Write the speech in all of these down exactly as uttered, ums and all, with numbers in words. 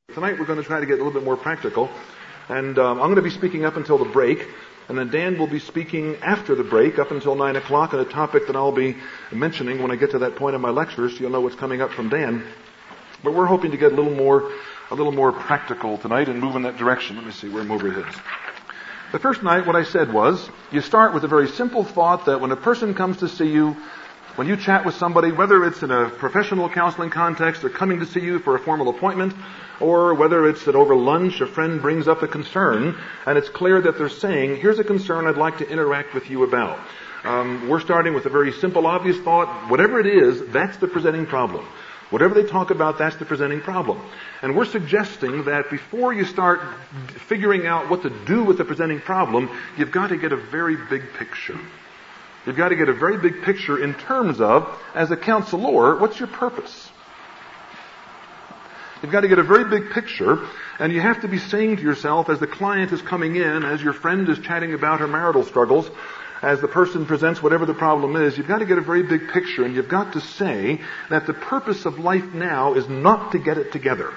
Tonight we're going to try to get a little bit more practical, and um, I'm going to be speaking up until the break, and then Dan will be speaking after the break up until nine o'clock on a topic that I'll be mentioning when I get to that point in my lecture, so you'll know what's coming up from Dan. But we're hoping to get a little more, a little more practical tonight and move in that direction. Let me see where I'm over is. The first night, what I said was, you start with a very simple thought that when a person comes to see you, when you chat with somebody, whether it's in a professional counseling context or coming to see you for a formal appointment, or whether it's that over lunch a friend brings up a concern, and it's clear that they're saying, here's a concern I'd like to interact with you about. Um, we're starting with a very simple, obvious thought. Whatever it is, that's the presenting problem. Whatever they talk about, that's the presenting problem. And we're suggesting that before you start figuring out what to do with the presenting problem, you've got to get a very big picture. You've got to get a very big picture in terms of, as a counselor, what's your purpose? You've got to get a very big picture, and you have to be saying to yourself, as the client is coming in, as your friend is chatting about her marital struggles, as the person presents whatever the problem is, you've got to get a very big picture, and you've got to say that the purpose of life now is not to get it together.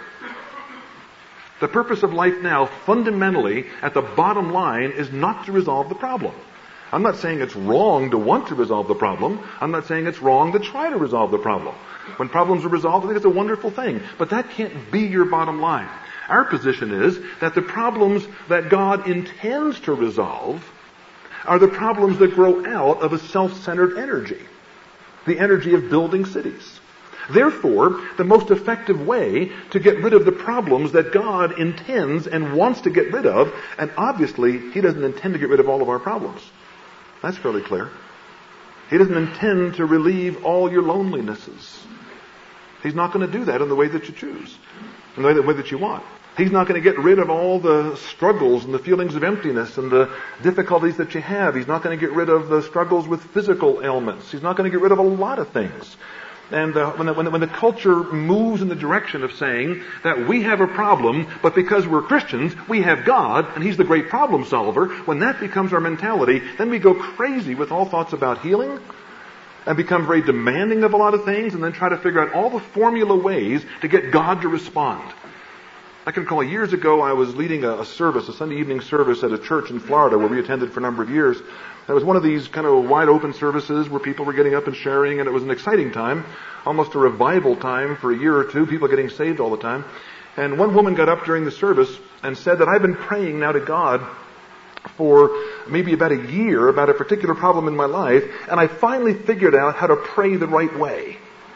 The purpose of life now, fundamentally, at the bottom line, is not to resolve the problem. I'm not saying it's wrong to want to resolve the problem. I'm not saying it's wrong to try to resolve the problem. When problems are resolved, I think it's a wonderful thing. But that can't be your bottom line. Our position is that the problems that God intends to resolve are the problems that grow out of a self-centered energy. The energy of building cities. Therefore, the most effective way to get rid of the problems that God intends and wants to get rid of, and obviously He doesn't intend to get rid of all of our problems. That's fairly clear. He doesn't intend to relieve all your lonelinesses. He's not going to do that in the way that you choose, in the way that, way that you want. He's not going to get rid of all the struggles and the feelings of emptiness and the difficulties that you have. He's not going to get rid of the struggles with physical ailments. He's not going to get rid of a lot of things. And uh, when, the, when, the, when the culture moves in the direction of saying that we have a problem, but because we're Christians, we have God, and He's the great problem solver, when that becomes our mentality, then we go crazy with all thoughts about healing, and become very demanding of a lot of things, and then try to figure out all the formula ways to get God to respond. I can recall years ago I was leading a, a service, a Sunday evening service at a church in Florida where we attended for a number of years. It was one of these kind of wide open services where people were getting up and sharing, and it was an exciting time, almost a revival time for a year or two, people getting saved all the time. And one woman got up during the service and said that I've been praying now to God for maybe about a year about a particular problem in my life, and I finally figured out how to pray the right way.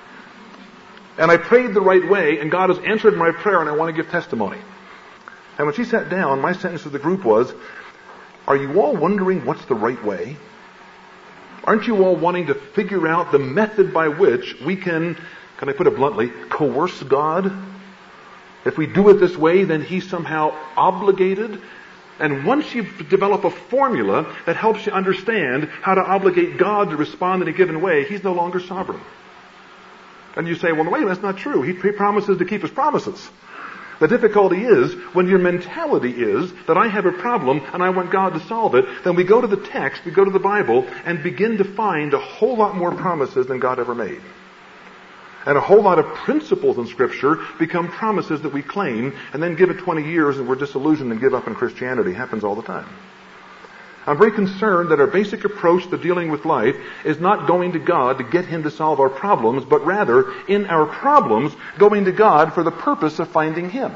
And I prayed the right way, and God has answered my prayer, and I want to give testimony. And when she sat down, my sentence to the group was, are you all wondering what's the right way? Aren't you all wanting to figure out the method by which we can, can I put it bluntly, coerce God? If we do it this way, then He's somehow obligated. And once you develop a formula that helps you understand how to obligate God to respond in a given way, He's no longer sovereign. And you say, well, wait a minute, that's not true. He promises to keep His promises. The difficulty is, when your mentality is that I have a problem and I want God to solve it, then we go to the text, we go to the Bible, and begin to find a whole lot more promises than God ever made. And a whole lot of principles in Scripture become promises that we claim, and then give it twenty years and we're disillusioned and give up on Christianity. It happens all the time. I'm very concerned that our basic approach to dealing with life is not going to God to get Him to solve our problems, but rather, in our problems, going to God for the purpose of finding Him.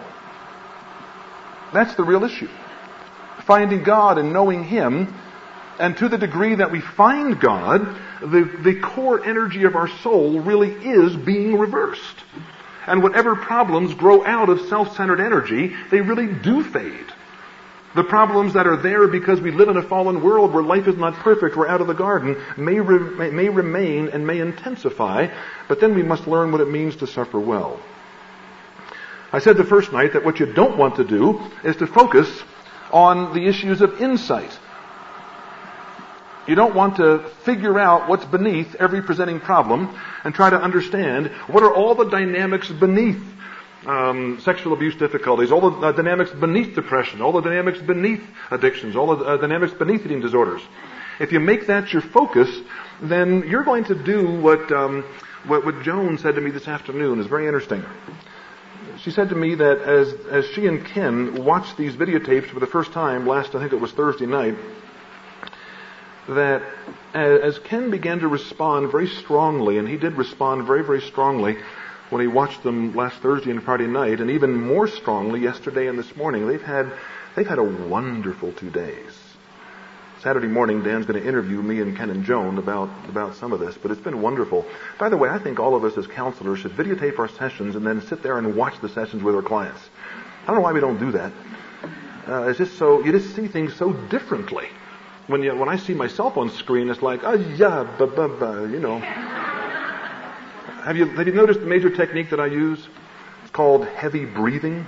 That's the real issue. Finding God and knowing Him, and to the degree that we find God, the, the core energy of our soul really is being reversed. And whatever problems grow out of self-centered energy, they really do fade. The problems that are there because we live in a fallen world where life is not perfect, we're out of the garden, may, re- may remain and may intensify, but then we must learn what it means to suffer well. I said the first night that what you don't want to do is to focus on the issues of insight. You don't want to figure out what's beneath every presenting problem and try to understand what are all the dynamics beneath Um, sexual abuse difficulties, all the uh, dynamics beneath depression, all the dynamics beneath addictions, all the uh, dynamics beneath eating disorders. If you make that your focus, then you're going to do what, um, what what Joan said to me this afternoon. Is very interesting. she said to me that as, as she and Ken watched these videotapes for the first time last, I think it was Thursday night, that as Ken began to respond very strongly, and he did respond very, very strongly when he watched them last Thursday and Friday night, and even more strongly yesterday and this morning, they've had, they've had a wonderful two days. Saturday morning, Dan's going to interview me and Ken and Joan about, about some of this, but it's been wonderful. By the way, I think all of us as counselors should videotape our sessions and then sit there and watch the sessions with our clients. I don't know why we don't do that. Uh, it's just so, you just see things so differently. When you, when I see myself on screen, it's like, oh yeah, ba ba ba, you know. Have you, have you noticed the major technique that I use? It's called heavy breathing.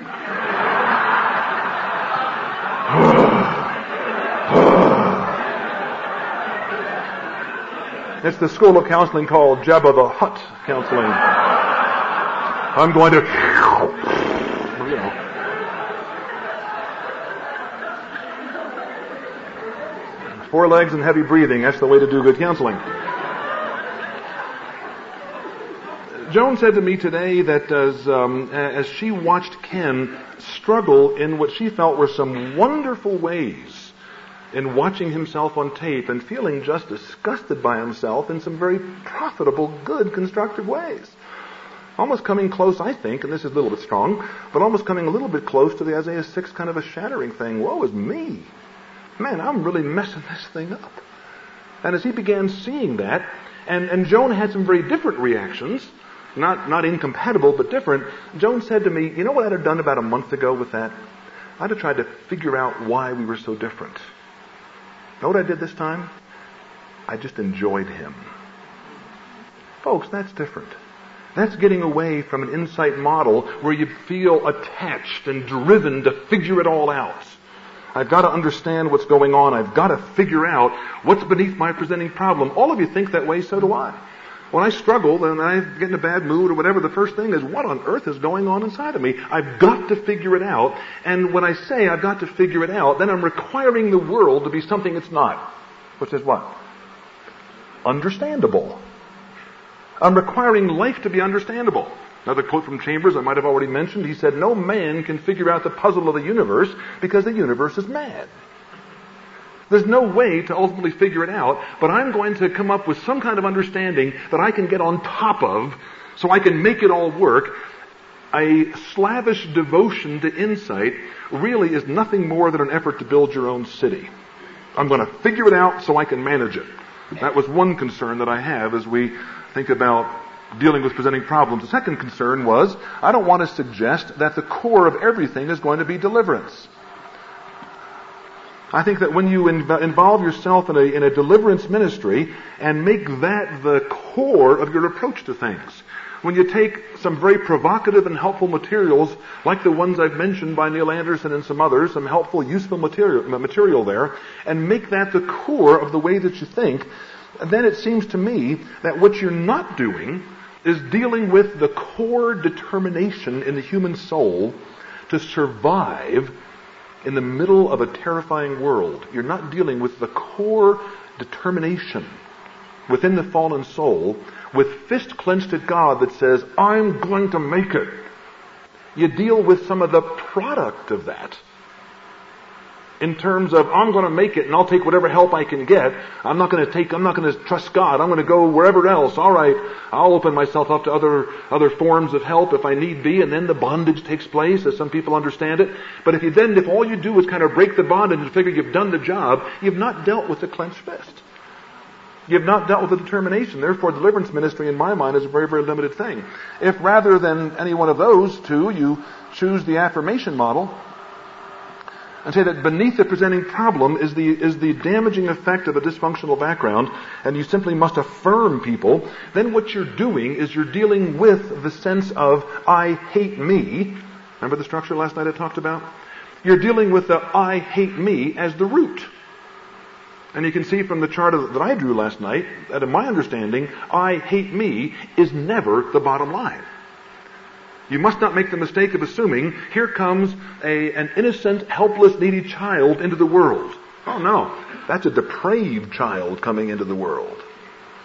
It's the school of counseling called Jabba the Hutt counseling. I'm going to, you know. Four legs and heavy breathing, that's the way to do good counseling. Joan said to me today that as, um, as she watched Ken struggle in what she felt were some wonderful ways in watching himself on tape and feeling just disgusted by himself in some very profitable, good, constructive ways. Almost coming close, I think, and this is a little bit strong, but almost coming a little bit close to the Isaiah six kind of a shattering thing. Woe is me. Man, I'm really messing this thing up. And as he began seeing that, and, and Joan had some very different reactions, not, not incompatible, but different. Joan said to me, you know what I'd have done about a month ago with that? I'd have tried to figure out why we were so different. Know what I did this time? I just enjoyed him. Folks, that's different. That's getting away from an insight model where you feel attached and driven to figure it all out. I've got to understand what's going on. I've got to figure out what's beneath my presenting problem. All of you think that way, so do I. When I struggle and I get in a bad mood or whatever, the first thing is, what on earth is going on inside of me? I've got to figure it out. And when I say I've got to figure it out, then I'm requiring the world to be something it's not. Which is what? Understandable. I'm requiring life to be understandable. Another quote from Chambers I might have already mentioned. He said, no man can figure out the puzzle of the universe because the universe is mad. There's no way to ultimately figure it out, but I'm going to come up with some kind of understanding that I can get on top of so I can make it all work. A slavish devotion to insight really is nothing more than an effort to build your own city. I'm going to figure it out so I can manage it. That was one concern that I have as we think about dealing with presenting problems. The second concern was, I don't want to suggest that the core of everything is going to be deliverance. I think that when you inv- involve yourself in a, in a deliverance ministry and make that the core of your approach to things, when you take some very provocative and helpful materials, like the ones I've mentioned by Neil Anderson and some others, some helpful, useful material, material there, and make that the core of the way that you think, then it seems to me that what you're not doing is dealing with the core determination in the human soul to survive in the middle of a terrifying world. You're not dealing with the core determination within the fallen soul with fist clenched at God that says, I'm going to make it. You deal with some of the product of that in terms of, I'm going to make it and I'll take whatever help I can get. I'm not going to take, I'm not going to trust God. I'm going to go wherever else. All right, I'll open myself up to other, other forms of help if I need be, and then the bondage takes place as some people understand it. But if you then, if all you do is kind of break the bondage and figure you've done the job, you've not dealt with the clenched fist. You've not dealt with the determination. Therefore, deliverance ministry, in my mind, is a very, very limited thing. If rather than any one of those two, you choose the affirmation model, and say that beneath the presenting problem is the is the damaging effect of a dysfunctional background, and you simply must affirm people, then what you're doing is you're dealing with the sense of, I hate me. Remember the structure last night I talked about? You're dealing with the I hate me as the root. And you can see from the chart that I drew last night, that in my understanding, I hate me is never the bottom line. You must not make the mistake of assuming, here comes a, an innocent, helpless, needy child into the world. Oh no, that's a depraved child coming into the world.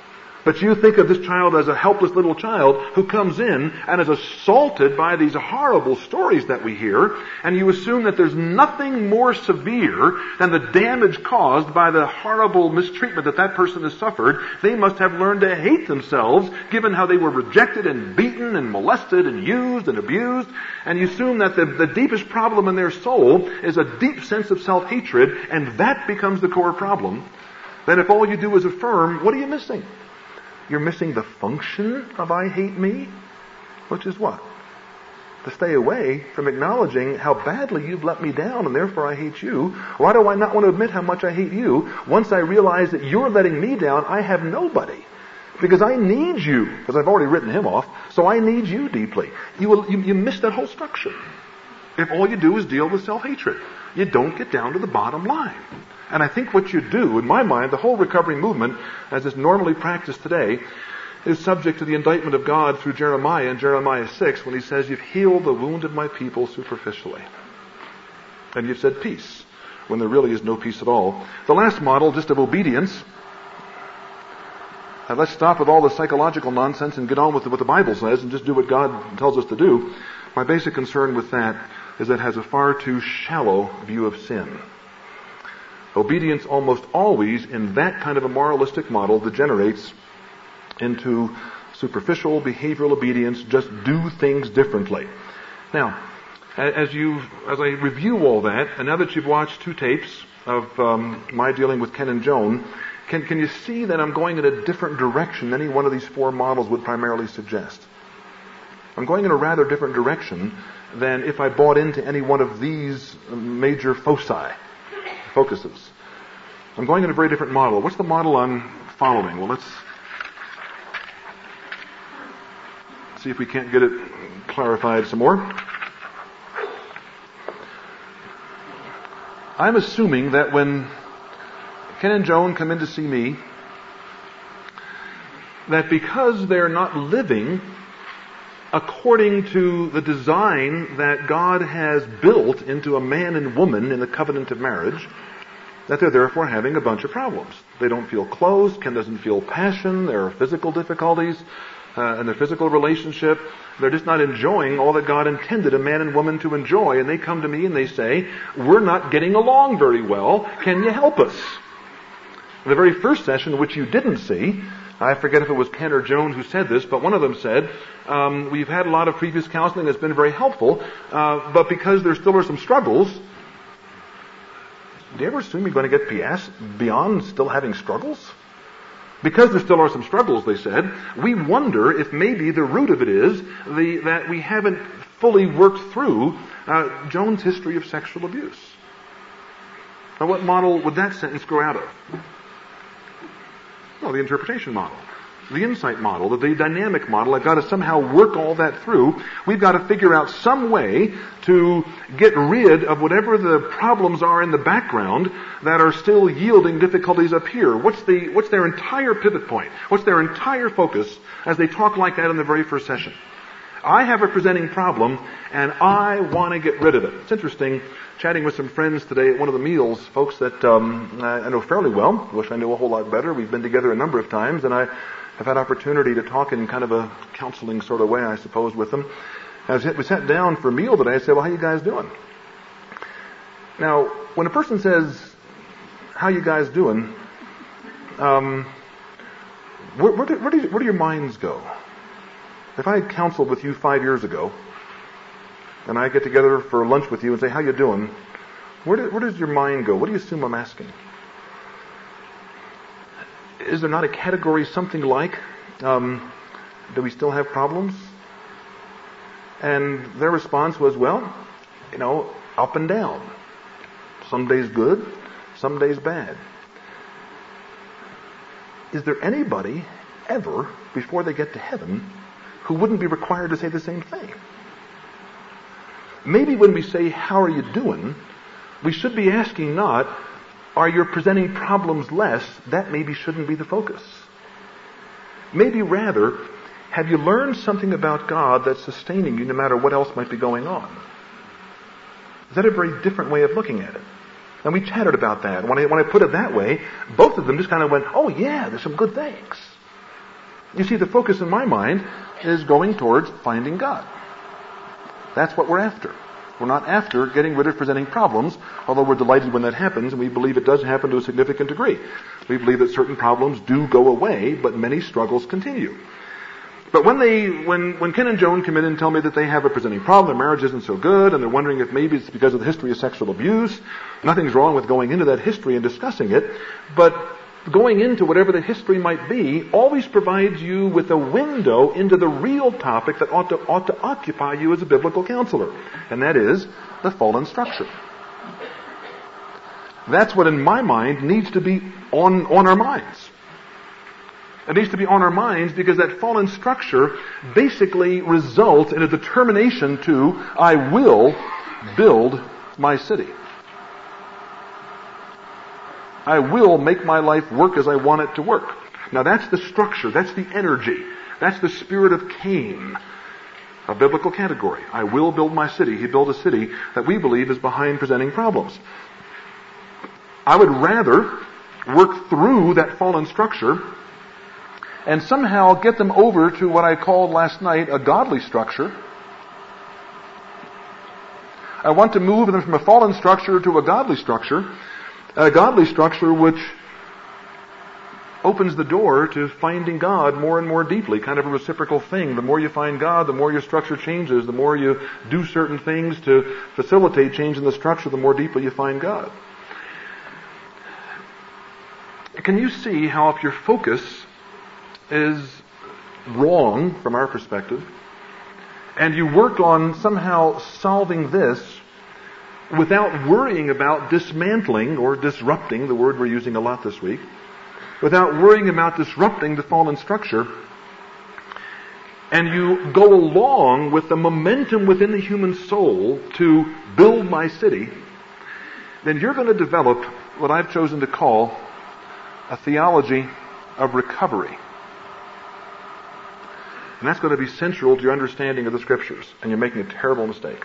But you think of this child as a helpless little child who comes in and is assaulted by these horrible stories that we hear, and you assume that there's nothing more severe than the damage caused by the horrible mistreatment that that person has suffered. They must have learned to hate themselves, given how they were rejected and beaten and molested and used and abused, and you assume that the, the deepest problem in their soul is a deep sense of self-hatred, and that becomes the core problem. Then if all you do is affirm, what are you missing? You're missing the function of I hate me, which is what? To stay away from acknowledging how badly you've let me down and therefore I hate you. Why do I not want to admit how much I hate you? Once I realize that you're letting me down, I have nobody. Because I need you, because I've already written him off, so I need you deeply. You, will, you, you miss that whole structure. If all you do is deal with self-hatred, you don't get down to the bottom line. And I think what you do, in my mind, the whole recovery movement, as is normally practiced today, is subject to the indictment of God through Jeremiah in Jeremiah six, when he says, you've healed the wound of my people superficially. And you've said peace, when there really is no peace at all. The last model, just of obedience. And let's stop with all the psychological nonsense and get on with what the Bible says and just do what God tells us to do. My basic concern with that is that it has a far too shallow view of sin. Obedience almost always, in that kind of a moralistic model, degenerates into superficial behavioral obedience, just do things differently. Now, as you, as I review all that, and now that you've watched two tapes of um, my dealing with Ken and Joan, can, can you see that I'm going in a different direction than any one of these four models would primarily suggest? I'm going in a rather different direction than if I bought into any one of these major foci. Focuses. I'm going in a very different model. What's the model I'm following? Well, let's see if we can't get it clarified some more. I'm assuming that when Ken and Joan come in to see me, that because they're not living according to the design that God has built into a man and woman in the covenant of marriage, that they're therefore having a bunch of problems. They don't feel close. Ken doesn't feel passion. There are physical difficulties uh, in their physical relationship. They're just not enjoying all that God intended a man and woman to enjoy. And they come to me and they say, we're not getting along very well. Can you help us? The very first session, which you didn't see, I forget if it was Ken or Joan who said this, but one of them said, um, we've had a lot of previous counseling that's been very helpful, uh, but because there still are some struggles. Do you ever assume you're going to get past beyond still having struggles? Because there still are some struggles, they said, we wonder if maybe the root of it is the, that we haven't fully worked through uh, Joan's history of sexual abuse. Now, what model would that sentence grow out of? Well, the interpretation model, the insight model, the dynamic model. I've got to somehow work all that through. We've got to figure out some way to get rid of whatever the problems are in the background that are still yielding difficulties up here. What's the, what's their entire pivot point? What's their entire focus as they talk like that in the very first session? I have a presenting problem, and I want to get rid of it. It's interesting, chatting with some friends today at one of the meals, folks that um, I know fairly well. Wish I knew a whole lot better. We've been together a number of times, and I have had opportunity to talk in kind of a counseling sort of way, I suppose, with them. As we sat down for a meal today, I said, well, how you guys doing? Now, when a person says, how you guys doing, um, where, where, do, where, do, where do your minds go? If I had counseled with you five years ago, and I get together for lunch with you and say, how you doing? Where, do, where does your mind go? What do you assume I'm asking? Is there not a category something like, um, do we still have problems? And their response was, well, you know, up and down. Some days good, some days bad. Is there anybody ever, before they get to heaven, who wouldn't be required to say the same thing? Maybe when we say, how are you doing, we should be asking not, are you presenting problems less? That maybe shouldn't be the focus. Maybe rather, have you learned something about God that's sustaining you no matter what else might be going on? Is that a very different way of looking at it? And we chatted about that. When I, when I put it that way, both of them just kind of went, oh yeah, there's some good things. You see, the focus in my mind is going towards finding God. That's what we're after. We're not after getting rid of presenting problems, although we're delighted when that happens, and we believe it does happen to a significant degree. We believe that certain problems do go away, but many struggles continue. But when they, when, when Ken and Joan come in and tell me that they have a presenting problem, their marriage isn't so good, and they're wondering if maybe it's because of the history of sexual abuse, nothing's wrong with going into that history and discussing it, but going into whatever the history might be always provides you with a window into the real topic that ought to, ought to occupy you as a biblical counselor. And that is the fallen structure. That's what in my mind needs to be on, on our minds. It needs to be on our minds because that fallen structure basically results in a determination to, I will build my city. I will make my life work as I want it to work. Now that's the structure, that's the energy, that's the spirit of Cain, a biblical category. I will build my city. He built a city that we believe is behind presenting problems. I would rather work through that fallen structure and somehow get them over to what I called last night a godly structure. I want to move them from a fallen structure to a godly structure. A godly structure which opens the door to finding God more and more deeply, kind of a reciprocal thing. The more you find God, the more your structure changes. The more you do certain things to facilitate change in the structure, the more deeply you find God. Can you see how if your focus is wrong from our perspective, and you work on somehow solving this without worrying about dismantling or disrupting, the word we're using a lot this week, without worrying about disrupting the fallen structure, and you go along with the momentum within the human soul to build my city, then you're going to develop what I've chosen to call a theology of recovery. And that's going to be central to your understanding of the Scriptures, and you're making a terrible mistake.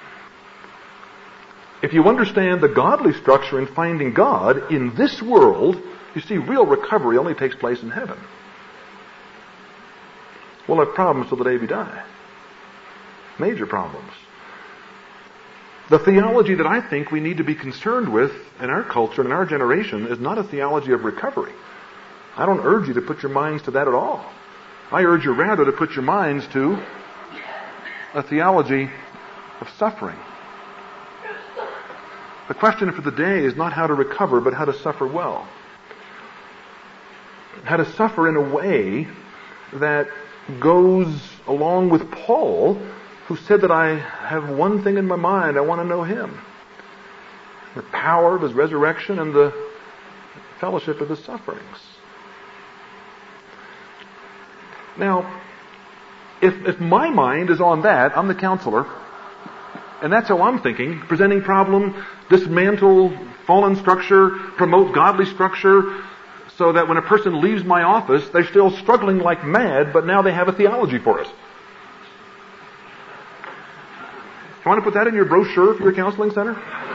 If you understand the godly structure in finding God in this world, you see real recovery only takes place in heaven. We'll have problems till the day we die. Major problems. The theology that I think we need to be concerned with in our culture and in our generation is not a theology of recovery. I don't urge you to put your minds to that at all. I urge you rather to put your minds to a theology of suffering. The question for the day is not how to recover, but how to suffer well. How to suffer in a way that goes along with Paul, who said that I have one thing in my mind, I want to know Him. The power of His resurrection and the fellowship of His sufferings. Now, if, if my mind is on that, I'm the counselor, and that's how I'm thinking, presenting problem, dismantle fallen structure, promote godly structure, so that when a person leaves my office, they're still struggling like mad, but now they have a theology for it. You want to put that in your brochure for your counseling center?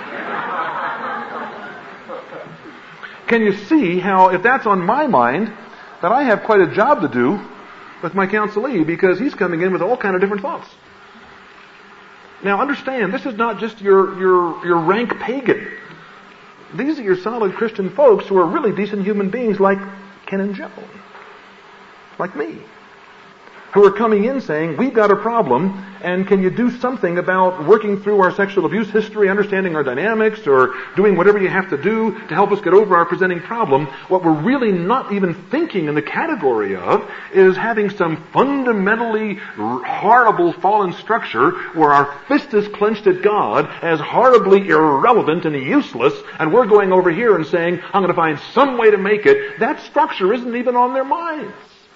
Can you see how, if that's on my mind, that I have quite a job to do with my counselee, because he's coming in with all kind of different thoughts. Now understand, this is not just your, your, your rank pagan. These are your solid Christian folks who are really decent human beings like Ken and Joan. Like me. Who are coming in saying, we've got a problem, and can you do something about working through our sexual abuse history, understanding our dynamics, or doing whatever you have to do to help us get over our presenting problem? What we're really not even thinking in the category of is having some fundamentally horrible fallen structure where our fist is clenched at God as horribly irrelevant and useless, and we're going over here and saying, I'm going to find some way to make it. That structure isn't even on their minds.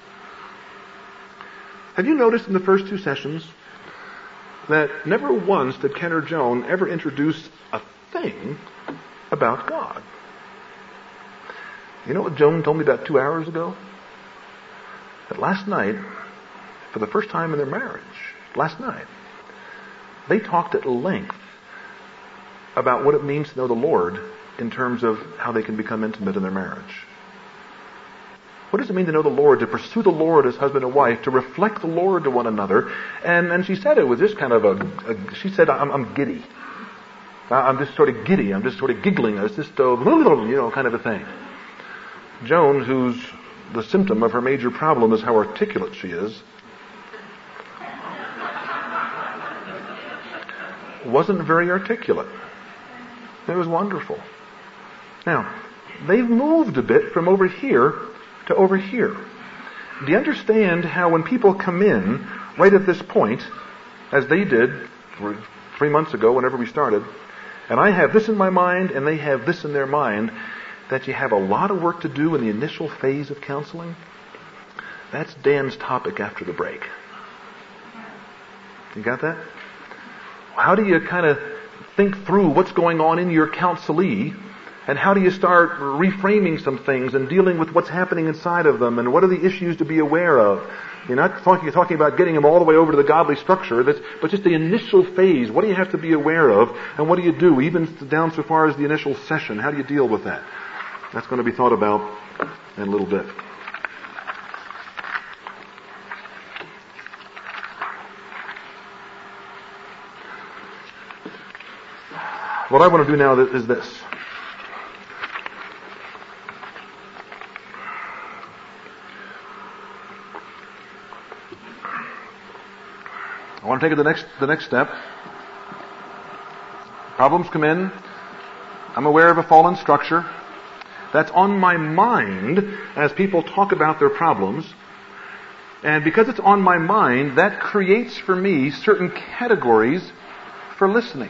Have you noticed in the first two sessions that never once did Ken or Joan ever introduce a thing about God? You know what Joan told me about two hours ago? That last night, for the first time in their marriage, last night, they talked at length about what it means to know the Lord in terms of how they can become intimate in their marriage. What does it mean to know the Lord, to pursue the Lord as husband and wife, to reflect the Lord to one another? And and she said it was just kind of a, a she said, I'm, I'm giddy. I'm just sort of giddy. I'm just sort of giggling. It's just, uh, you know, kind of a thing. Joan, who's the symptom of her major problem is how articulate she is, wasn't very articulate. It was wonderful. Now, they've moved a bit from over here to over here. Do you understand how when people come in right at this point, as they did three months ago whenever we started, and I have this in my mind and they have this in their mind, that you have a lot of work to do in the initial phase of counseling? That's Dan's topic after the break. You got that? How do you kind of think through what's going on in your counselee, and how do you start reframing some things and dealing with what's happening inside of them, and what are the issues to be aware of? You're not talking, you're talking about getting them all the way over to the godly structure, that's, but just the initial phase. What do you have to be aware of, and what do you do, even down so far as the initial session? How do you deal with that? That's going to be thought about in a little bit. What I want to do now is this. I want to take it the next the next step. Problems come in. I'm aware of a fallen structure. That's on my mind as people talk about their problems. And because it's on my mind, that creates for me certain categories for listening.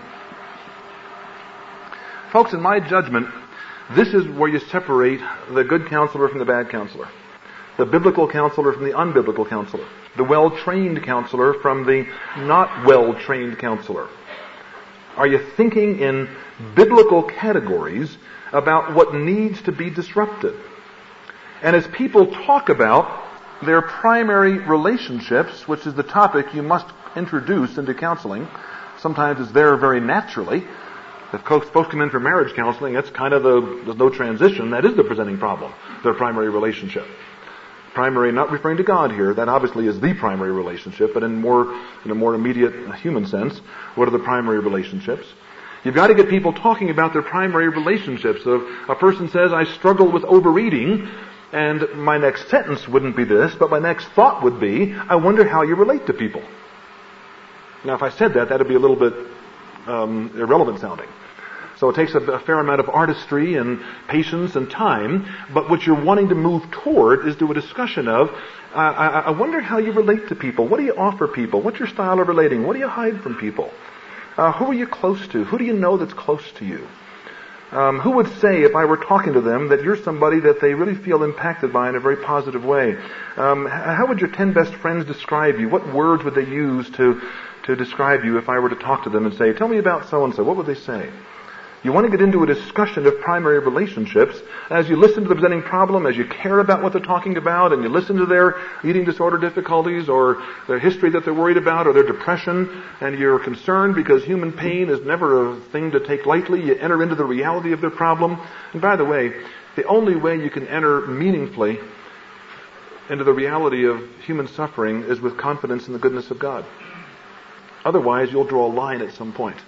Folks, in my judgment, this is where you separate the good counselor from the bad counselor. The biblical counselor from the unbiblical counselor. The well-trained counselor from the not well-trained counselor. Are you thinking in biblical categories about what needs to be disrupted? And as people talk about their primary relationships, which is the topic you must introduce into counseling, sometimes it's there very naturally. If folks come in for marriage counseling, that's kind of the, there's no transition. That is the presenting problem, their primary relationship. Primary, not referring to God here, that obviously is the primary relationship, but in more, in a more immediate human sense, what are the primary relationships? You've got to get people talking about their primary relationships. So if a person says, I struggle with overeating, and my next sentence wouldn't be this, but my next thought would be, I wonder how you relate to people. Now if I said that, that'd be a little bit um, irrelevant sounding. So it takes a, a fair amount of artistry and patience and time, but what you're wanting to move toward is to a discussion of, uh, I, I wonder how you relate to people. What do you offer people? What's your style of relating? What do you hide from people? Uh, who are you close to? Who do you know that's close to you? Um, who would say, if I were talking to them, that you're somebody that they really feel impacted by in a very positive way? Um, how would your ten best friends describe you? What words would they use to, to describe you if I were to talk to them and say, tell me about so-and-so? What would they say? You want to get into a discussion of primary relationships as you listen to the presenting problem, as you care about what they're talking about, and you listen to their eating disorder difficulties or their history that they're worried about or their depression, and you're concerned because human pain is never a thing to take lightly. You enter into the reality of their problem. And by the way, the only way you can enter meaningfully into the reality of human suffering is with confidence in the goodness of God. Otherwise, you'll draw a line at some point.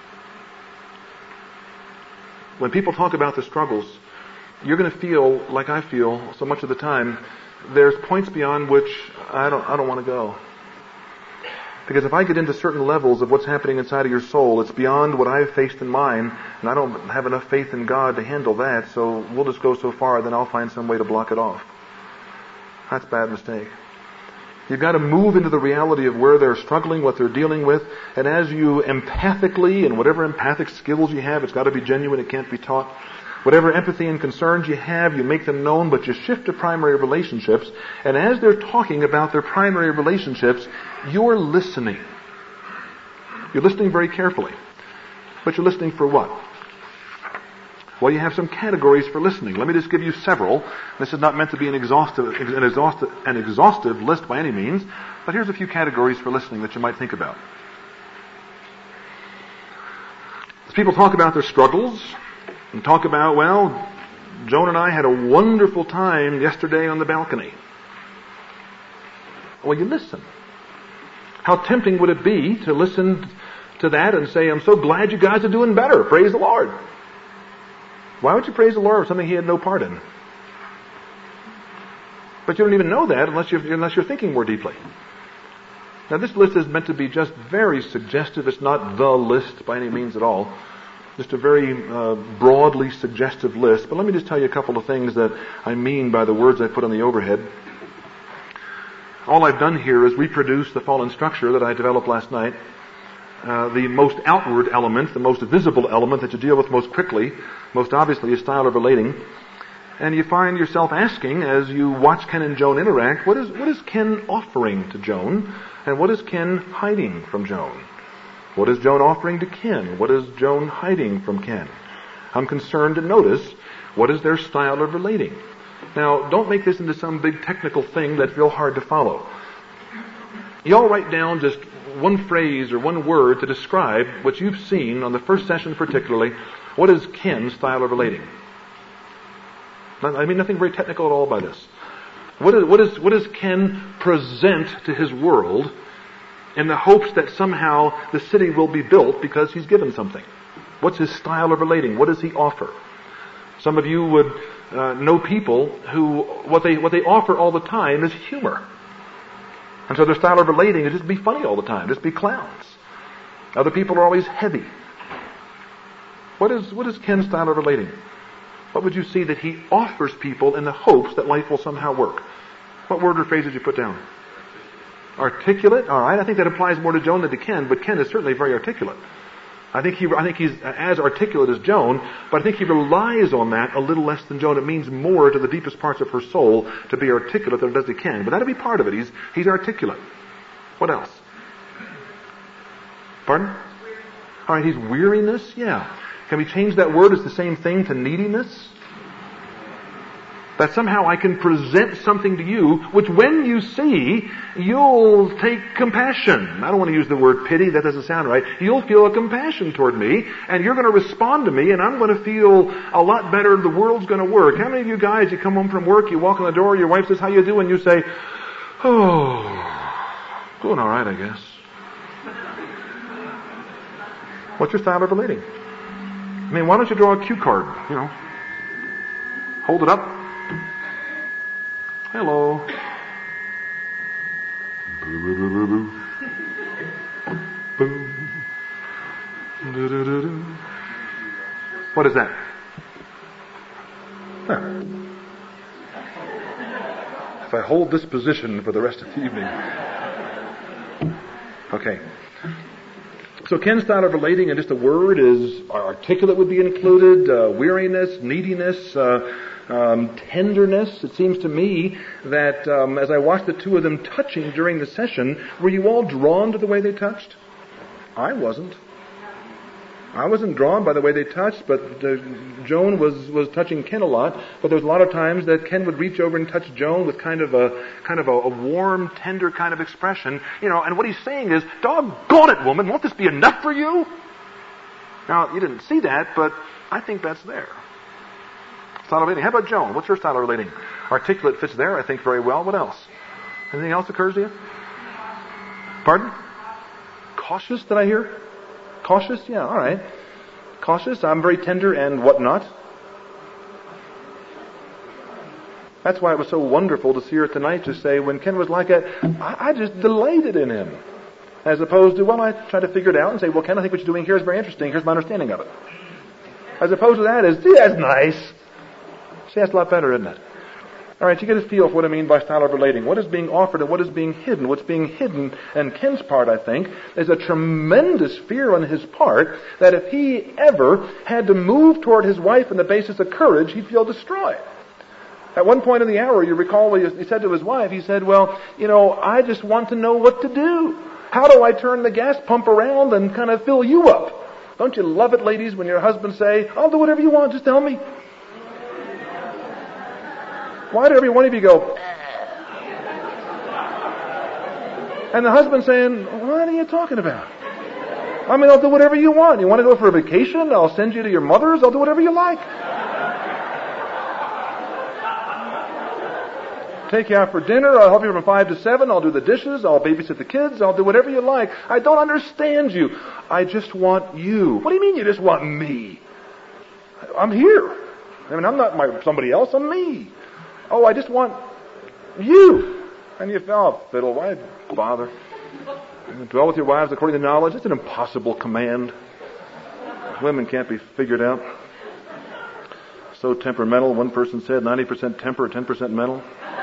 When people talk about the struggles, you're going to feel like I feel so much of the time. There's points beyond which I don't, I don't want to go. Because if I get into certain levels of what's happening inside of your soul, it's beyond what I've faced in mine, and I don't have enough faith in God to handle that, so we'll just go so far, then I'll find some way to block it off. That's a bad mistake. You've got to move into the reality of where they're struggling, what they're dealing with, and as you empathically, and whatever empathic skills you have, it's got to be genuine, it can't be taught. Whatever empathy and concerns you have, you make them known, but you shift to primary relationships, and as they're talking about their primary relationships, you're listening. You're listening very carefully. But you're listening for what? Well, you have some categories for listening. Let me just give you several. This is not meant to be an exhaustive, an exhaustive, an exhaustive list by any means, but here's a few categories for listening that you might think about. As people talk about their struggles, and talk about, well, Joan and I had a wonderful time yesterday on the balcony. Well, you listen. How tempting would it be to listen to that and say, I'm so glad you guys are doing better. Praise the Lord. Why would you praise the Lord for something he had no part in? But you don't even know that unless you're, unless you're thinking more deeply. Now, this list is meant to be just very suggestive. It's not the list by any means at all. Just a very uh, broadly suggestive list. But let me just tell you a couple of things that I mean by the words I put on the overhead. All I've done here is reproduce the fallen structure that I developed last night. Uh, the most outward element, the most visible element that you deal with most quickly, most obviously, is style of relating. And you find yourself asking, as you watch Ken and Joan interact, what is, what is Ken offering to Joan? And what is Ken hiding from Joan? What is Joan offering to Ken? What is Joan hiding from Ken? I'm concerned to notice, what is their style of relating? Now, don't make this into some big technical thing that's real hard to follow. You all write down just one phrase or one word to describe what you've seen on the first session particularly. What is Ken's style of relating? I mean, nothing very technical at all by this. What, is, what, is, what does Ken present to his world in the hopes that somehow the city will be built because he's given something? What's his style of relating? What does he offer? Some of you would uh, know people who, what they, what they offer all the time is humor. And so their style of relating is just be funny all the time, just be clowns. Other people are always heavy. What is, what is Ken's style of relating? What would you see that he offers people in the hopes that life will somehow work? What word or phrase did you put down? Articulate? All right, I think that applies more to Joan than to Ken, but Ken is certainly very articulate. I think he, I think he's as articulate as Joan, but I think he relies on that a little less than Joan. It means more to the deepest parts of her soul to be articulate than it does to Ken. But that'll be part of it. He's, he's articulate. What else? Pardon? All right, he's weariness? Yeah. Can we change that word as the same thing to neediness? That somehow I can present something to you, which when you see, you'll take compassion. I don't want to use the word pity, that doesn't sound right. You'll feel a compassion toward me, and you're going to respond to me, and I'm going to feel a lot better, the world's going to work. How many of you guys, you come home from work, you walk in the door, your wife says, how you doing? You say, oh, doing all right, I guess. What's your style of relating? I mean, why don't you draw a cue card, you know? Hold it up. Hello. Boo, boo, boo, boo, boo. Boom. Do, do, do, do. What is that? There. If I hold this position for the rest of the evening. Okay. So Ken's style of relating in just a word is articulate would be included, uh, weariness, neediness, uh, um, tenderness. It seems to me that um, as I watched the two of them touching during the session, were you all drawn to the way they touched? I wasn't. I wasn't drawn by the way they touched, but uh, Joan was, was touching Ken a lot. But there was a lot of times that Ken would reach over and touch Joan with kind of a kind of a, a warm, tender kind of expression, you know. And what he's saying is, "Doggone it, woman, won't this be enough for you?" Now you didn't see that, but I think that's there. Style of relating. How about Joan? What's her style of relating? Articulate fits there, I think, very well. What else? Anything else occurs to you? Pardon? Cautious? Did I hear? Cautious? Yeah, all right. Cautious, I'm very tender and whatnot. That's why it was so wonderful to see her tonight to say, when Ken was like that, I, I just delighted in him. As opposed to, well, I try to figure it out and say, well, Ken, I think what you're doing here is very interesting. Here's my understanding of it. As opposed to that is, gee, that's nice. See, that's a lot better, isn't it? All right, you get a feel for what I mean by style of relating. What is being offered and what is being hidden? What's being hidden, and Ken's part, I think, is a tremendous fear on his part that if he ever had to move toward his wife on the basis of courage, he'd feel destroyed. At one point in the hour, you recall what he said to his wife, he said, well, you know, I just want to know what to do. How do I turn the gas pump around and kind of fill you up? Don't you love it, ladies, when your husbands say, I'll do whatever you want, just tell me. Why do every one of you go, and the husband saying, what are you talking about? I mean, I'll do whatever you want. You want to go for a vacation? I'll send you to your mother's. I'll do whatever you like. take you out for dinner. I'll help you from five to seven. I'll do the dishes. I'll babysit the kids. I'll do whatever you like. I don't understand you. I just want you. What do you mean you just want me? I'm here. I mean, I'm not my, somebody else. I'm me. Oh, I just want you. And you oh, fiddle. Why bother? Dwell with your wives according to knowledge. It's an impossible command. Women can't be figured out. So temperamental. One person said ninety percent temper, ten percent mental.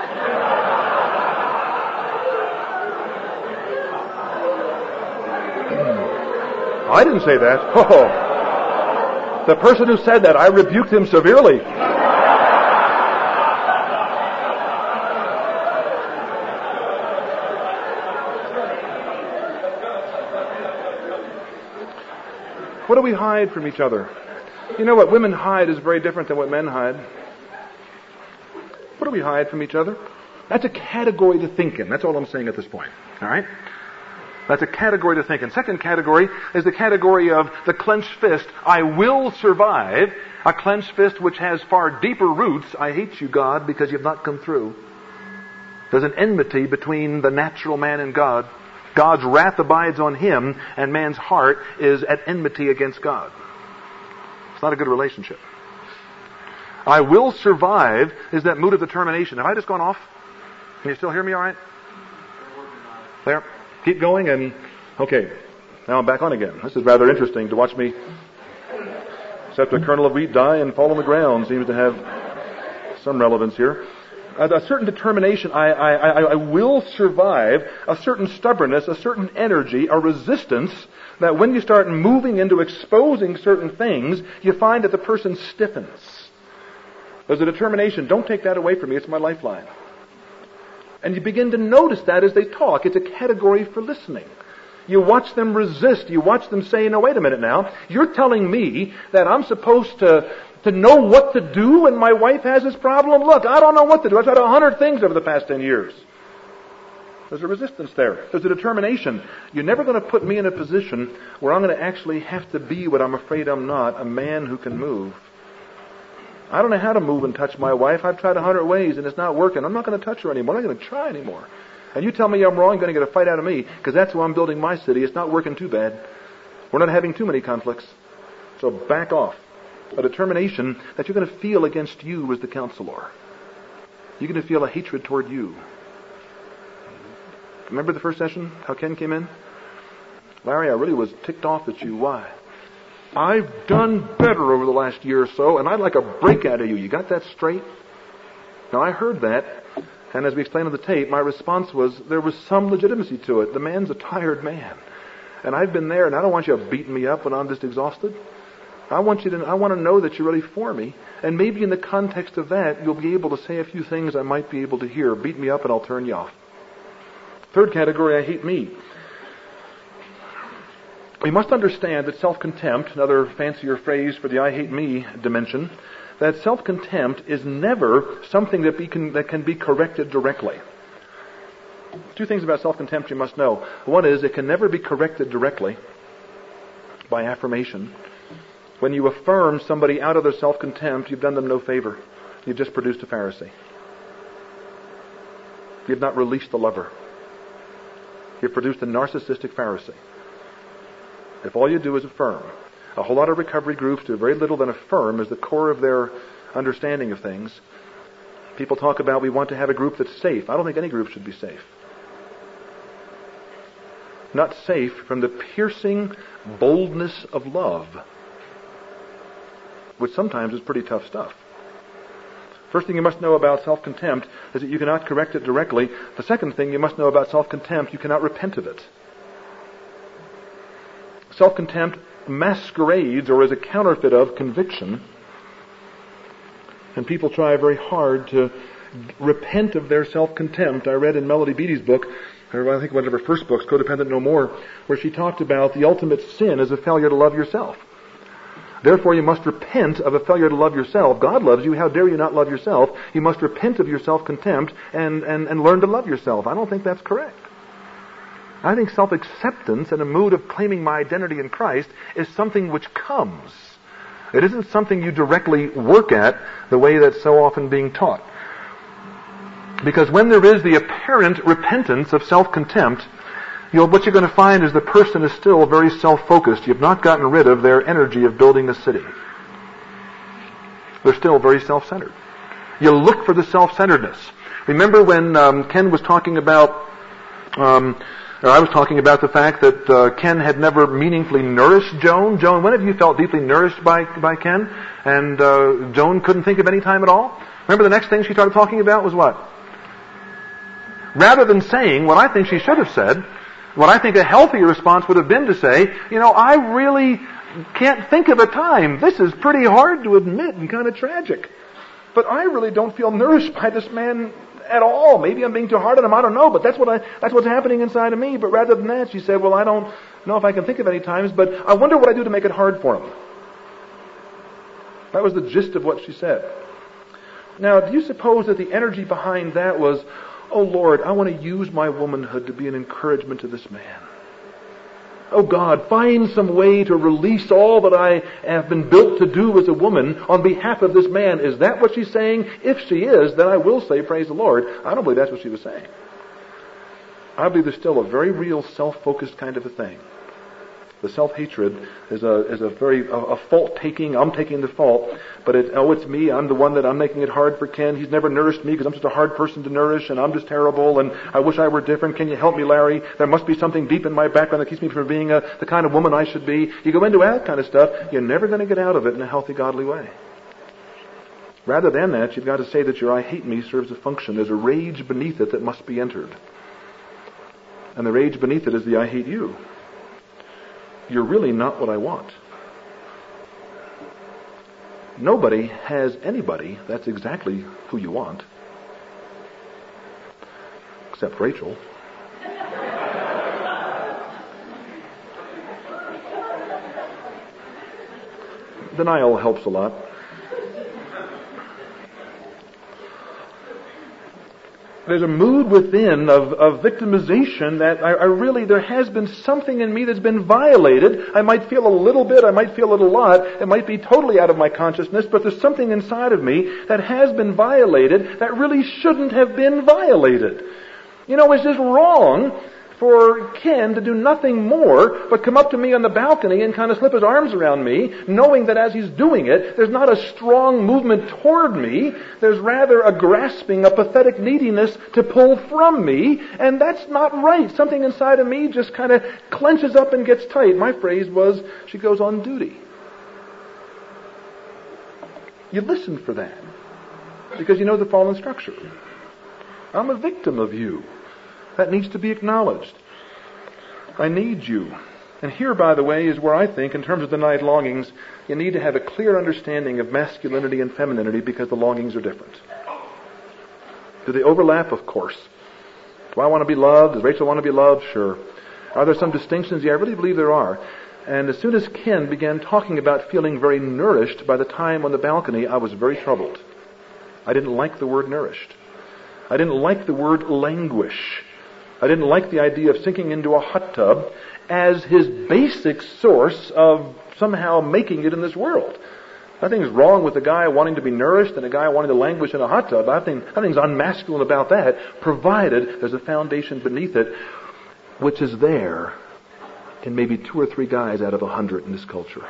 I didn't say that. Oh. The person who said that, I rebuked him severely. What do we hide from each other? You know what women hide is very different than what men hide. What do we hide from each other? That's a category to think in. That's all I'm saying at this point. All right? That's a category to think in. Second category is the category of the clenched fist. I will survive. A clenched fist which has far deeper roots. I hate you, God, because you've not come through. There's an enmity between the natural man and God. God's wrath abides on him, and man's heart is at enmity against God. It's not a good relationship. I will survive is that mood of determination. Have I just gone off? Can you still hear me all right? There. Keep going and, okay. Now I'm back on again. This is rather interesting to watch me, except a kernel of wheat die and fall on the ground seems to have some relevance here. A certain determination, I, I, I, I will survive, a certain stubbornness, a certain energy, a resistance, that when you start moving into exposing certain things, you find that the person stiffens. There's a determination, don't take that away from me, it's my lifeline. And you begin to notice that as they talk. It's a category for listening. You watch them resist, you watch them say, no, wait a minute now, you're telling me that I'm supposed to To know what to do when my wife has this problem? Look, I don't know what to do. I've tried a hundred things over the past ten years. There's a resistance there. There's a determination. You're never going to put me in a position where I'm going to actually have to be what I'm afraid I'm not, a man who can move. I don't know how to move and touch my wife. I've tried a hundred ways and it's not working. I'm not going to touch her anymore. I'm not going to try anymore. And you tell me I'm wrong, you're going to get a fight out of me because that's why I'm building my city. It's not working too bad. We're not having too many conflicts. So back off. A determination that you're going to feel against you as the counselor. You're going to feel a hatred toward you. Remember the first session? How Ken came in? Larry, I really was ticked off at you. Why? I've done better over the last year or so, and I'd like a break out of you. You got that straight? Now, I heard that, and as we explained on the tape, my response was there was some legitimacy to it. The man's a tired man. And I've been there, and I don't want you beating me up when I'm just exhausted. I want you to, I want to know that you're really for me. And maybe in the context of that, you'll be able to say a few things I might be able to hear. Beat me up and I'll turn you off. Third category, I hate me. We must understand that self-contempt, another fancier phrase for the I hate me dimension, that self-contempt is never something that, be can, that can be corrected directly. Two things about self-contempt you must know. One is it can never be corrected directly by affirmation. When you affirm somebody out of their self-contempt, you've done them no favor. You've just produced a Pharisee. You've not released the lover. You've produced a narcissistic Pharisee. If all you do is affirm, a whole lot of recovery groups do very little than affirm as the core of their understanding of things. People talk about we want to have a group that's safe. I don't think any group should be safe. Not safe from the piercing boldness of love, which sometimes is pretty tough stuff. First thing you must know about self-contempt is that you cannot correct it directly. The second thing you must know about self-contempt, you cannot repent of it. Self-contempt masquerades or is a counterfeit of conviction. And people try very hard to repent of their self-contempt. I read in Melody Beattie's book, or I think one of her first books, Codependent No More, where she talked about the ultimate sin is a failure to love yourself. Therefore, you must repent of a failure to love yourself. God loves you. How dare you not love yourself? You must repent of your self-contempt and, and, and learn to love yourself. I don't think that's correct. I think self-acceptance and a mood of claiming my identity in Christ is something which comes. It isn't something you directly work at the way that's so often being taught. Because when there is the apparent repentance of self-contempt, you'll, what you're going to find is the person is still very self-focused. You've not gotten rid of their energy of building a city. They're still very self-centered. You look for the self-centeredness. Remember when um, Ken was talking about, um, or I was talking about the fact that uh, Ken had never meaningfully nourished Joan? Joan, when have you felt deeply nourished by, by Ken? And uh, Joan couldn't think of any time at all? Remember the next thing she started talking about was what? Rather than saying what I think she should have said, what I think a healthier response would have been to say, you know, I really can't think of a time. This is pretty hard to admit and kind of tragic. But I really don't feel nourished by this man at all. Maybe I'm being too hard on him. I don't know. But that's what I, that's what's happening inside of me. But rather than that, she said, well, I don't know if I can think of any times, but I wonder what I do to make it hard for him. That was the gist of what she said. Now, do you suppose that the energy behind that was, oh Lord, I want to use my womanhood to be an encouragement to this man. Oh God, find some way to release all that I have been built to do as a woman on behalf of this man. Is that what she's saying? If she is, then I will say, praise the Lord. I don't believe that's what she was saying. I believe there's still a very real self-focused kind of a thing. The self-hatred is a is a very a, a fault-taking. I'm taking the fault, but it, oh, it's me. I'm the one that I'm making it hard for Ken. He's never nourished me because I'm just a hard person to nourish, and I'm just terrible. And I wish I were different. Can you help me, Larry? There must be something deep in my background that keeps me from being a, the kind of woman I should be. You go into that kind of stuff, you're never going to get out of it in a healthy, godly way. Rather than that, you've got to say that your "I hate me" serves a function. There's a rage beneath it that must be entered, and the rage beneath it is the "I hate you." You're really not what I want. Nobody has anybody that's exactly who you want. Except Rachel. Denial helps a lot. There's a mood within of, of victimization that I, I really, there has been something in me that's been violated. I might feel a little bit, I might feel a lot, it might be totally out of my consciousness, but there's something inside of me that has been violated that really shouldn't have been violated. You know, it's just wrong for Ken to do nothing more but come up to me on the balcony and kind of slip his arms around me, knowing that as he's doing it, there's not a strong movement toward me, there's rather a grasping, a pathetic neediness to pull from me, and that's not right. Something inside of me just kind of clenches up and gets tight. My phrase was, she goes on duty. You listen for that, because you know the fallen structure. I'm a victim of you. That needs to be acknowledged. I need you. And here, by the way, is where I think, in terms of the night longings, you need to have a clear understanding of masculinity and femininity because the longings are different. Do they overlap? Of course. Do I want to be loved? Does Rachel want to be loved? Sure. Are there some distinctions? Yeah, I really believe there are. And as soon as Ken began talking about feeling very nourished by the time on the balcony, I was very troubled. I didn't like the word nourished. I didn't like the word languish. I didn't like the idea of sinking into a hot tub as his basic source of somehow making it in this world. Nothing's wrong with a guy wanting to be nourished and a guy wanting to languish in a hot tub. I think nothing's unmasculine about that, provided there's a foundation beneath it, which is there in maybe two or three guys out of a hundred in this culture.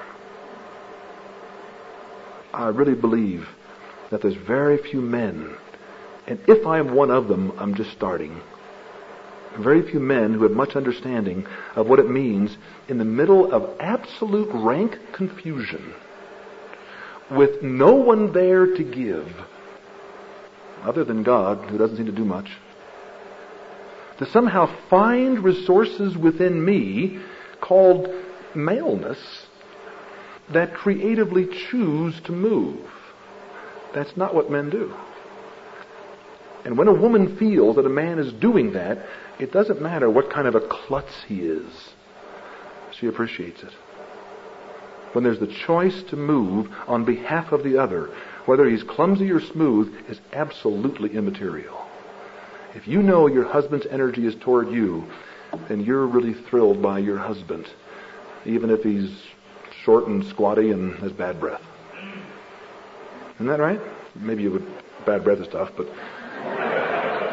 I really believe that there's very few men, and if I'm one of them, I'm just starting. Very few men who have much understanding of what it means in the middle of absolute rank confusion, with no one there to give, other than God, who doesn't seem to do much, to somehow find resources within me called maleness that creatively choose to move. That's not what men do. And when a woman feels that a man is doing that, it doesn't matter what kind of a klutz he is. She appreciates it. When there's the choice to move on behalf of the other, whether he's clumsy or smooth, is absolutely immaterial. If you know your husband's energy is toward you, then you're really thrilled by your husband, even if he's short and squatty and has bad breath. Isn't that right? Maybe you would bad breath and stuff, but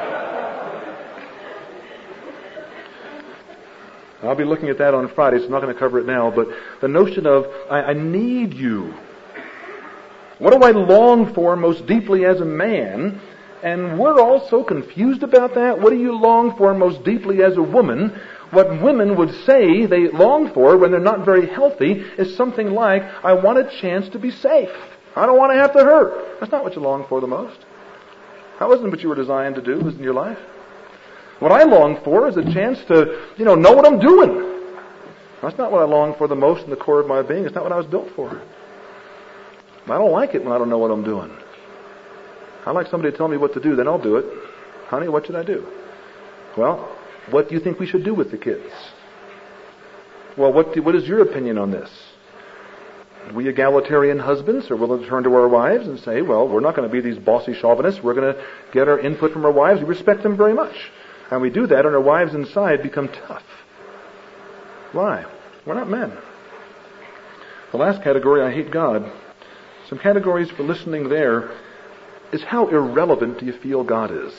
I'll be looking at that on Friday, so I'm not going to cover it now, but the notion of, I, I need you. What do I long for most deeply as a man? And we're all so confused about that. What do you long for most deeply as a woman? What women would say they long for when they're not very healthy is something like, I want a chance to be safe. I don't want to have to hurt. That's not what you long for the most. That wasn't what you were designed to do in your life. What I long for is a chance to, you know, know what I'm doing. That's not what I long for the most in the core of my being. It's not what I was built for. I don't like it when I don't know what I'm doing. I like somebody to tell me what to do, then I'll do it. Honey, what should I do? Well, what do you think we should do with the kids? Well, what do, what is your opinion on this? We egalitarian husbands are willing to turn to our wives and say, well, we're not going to be these bossy chauvinists. We're going to get our input from our wives. We respect them very much. And we do that, and our wives inside become tough. Why? We're not men. The last category, I hate God. Some categories for listening there is how irrelevant do you feel God is?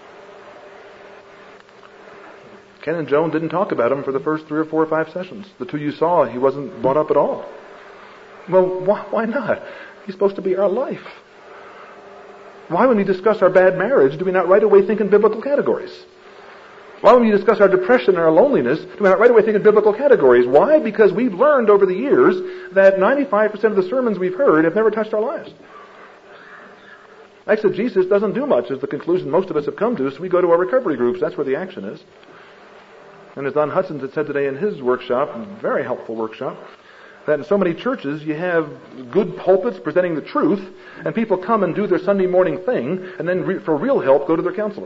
Ken and Joan didn't talk about him for the first three or four or five sessions. The two you saw, he wasn't brought up at all. Well, why, why not? He's supposed to be our life. Why, when we discuss our bad marriage, do we not right away think in biblical categories? Why, when we discuss our depression and our loneliness, do we not right away think in biblical categories? Why? Because we've learned over the years that ninety-five percent of the sermons we've heard have never touched our lives. Exegesis doesn't do much, is the conclusion most of us have come to, so we go to our recovery groups. That's where the action is. And as Don Hudson had said today in his workshop, a very helpful workshop, that in so many churches you have good pulpits presenting the truth, and people come and do their Sunday morning thing, and then re- for real help go to their counselor.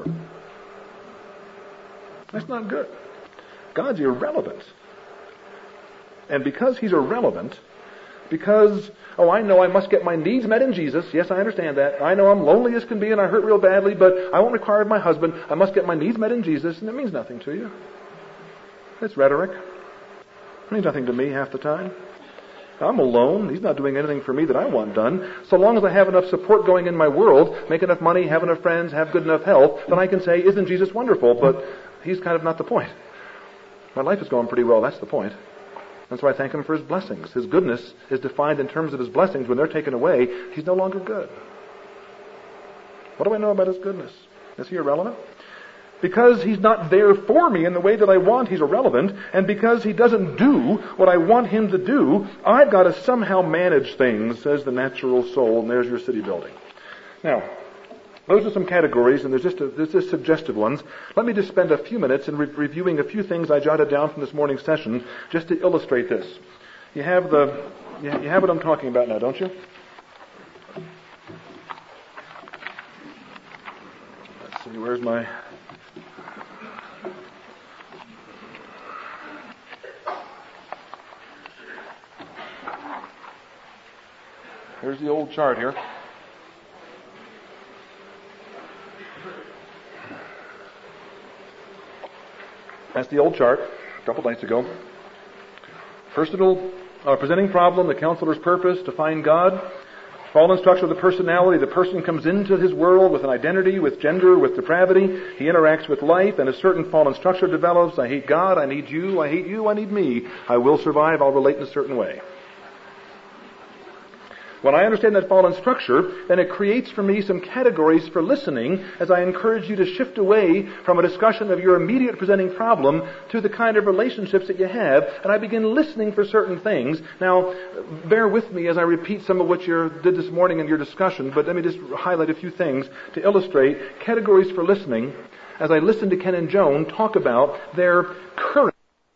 That's not good. God's irrelevant. And because He's irrelevant, because, oh, I know I must get my needs met in Jesus. Yes, I understand that. I know I'm lonely as can be and I hurt real badly, but I won't require of my husband. I must get my needs met in Jesus, and it means nothing to you. It's rhetoric. It means nothing to me half the time. I'm alone. He's not doing anything for me that I want done. So long as I have enough support going in my world, make enough money, have enough friends, have good enough health, then I can say, isn't Jesus wonderful? But He's kind of not the point. My life is going pretty well. That's the point. That's why I thank Him for His blessings. His goodness is defined in terms of His blessings. When they're taken away, He's no longer good. What do I know about His goodness? Is He irrelevant? Because He's not there for me in the way that I want, He's irrelevant. And because He doesn't do what I want Him to do, I've got to somehow manage things, says the natural soul, and there's your city building. Now, those are some categories, and there's just, a, there's just suggestive ones. Let me just spend a few minutes in re- reviewing a few things I jotted down from this morning's session, just to illustrate this. You have the, you have what I'm talking about now, don't you? Let's see, where's my... Here's the old chart here. That's the old chart, a couple nights ago. Personal, uh, presenting problem, the counselor's purpose, to find God. Fallen structure of the personality. The person comes into his world with an identity, with gender, with depravity. He interacts with life, and a certain fallen structure develops. I hate God, I need you, I hate you, I need me. I will survive, I'll relate in a certain way. When I understand that fallen structure, then it creates for me some categories for listening as I encourage you to shift away from a discussion of your immediate presenting problem to the kind of relationships that you have, and I begin listening for certain things. Now, bear with me as I repeat some of what you did this morning in your discussion, but let me just highlight a few things to illustrate categories for listening as I listen to Ken and Joan talk about their current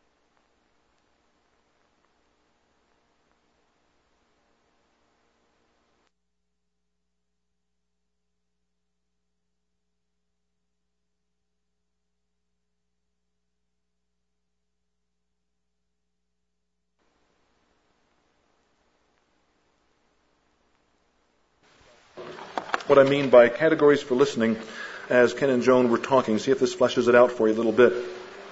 what I mean by categories for listening as Ken and Joan were talking. See if this fleshes it out for you a little bit.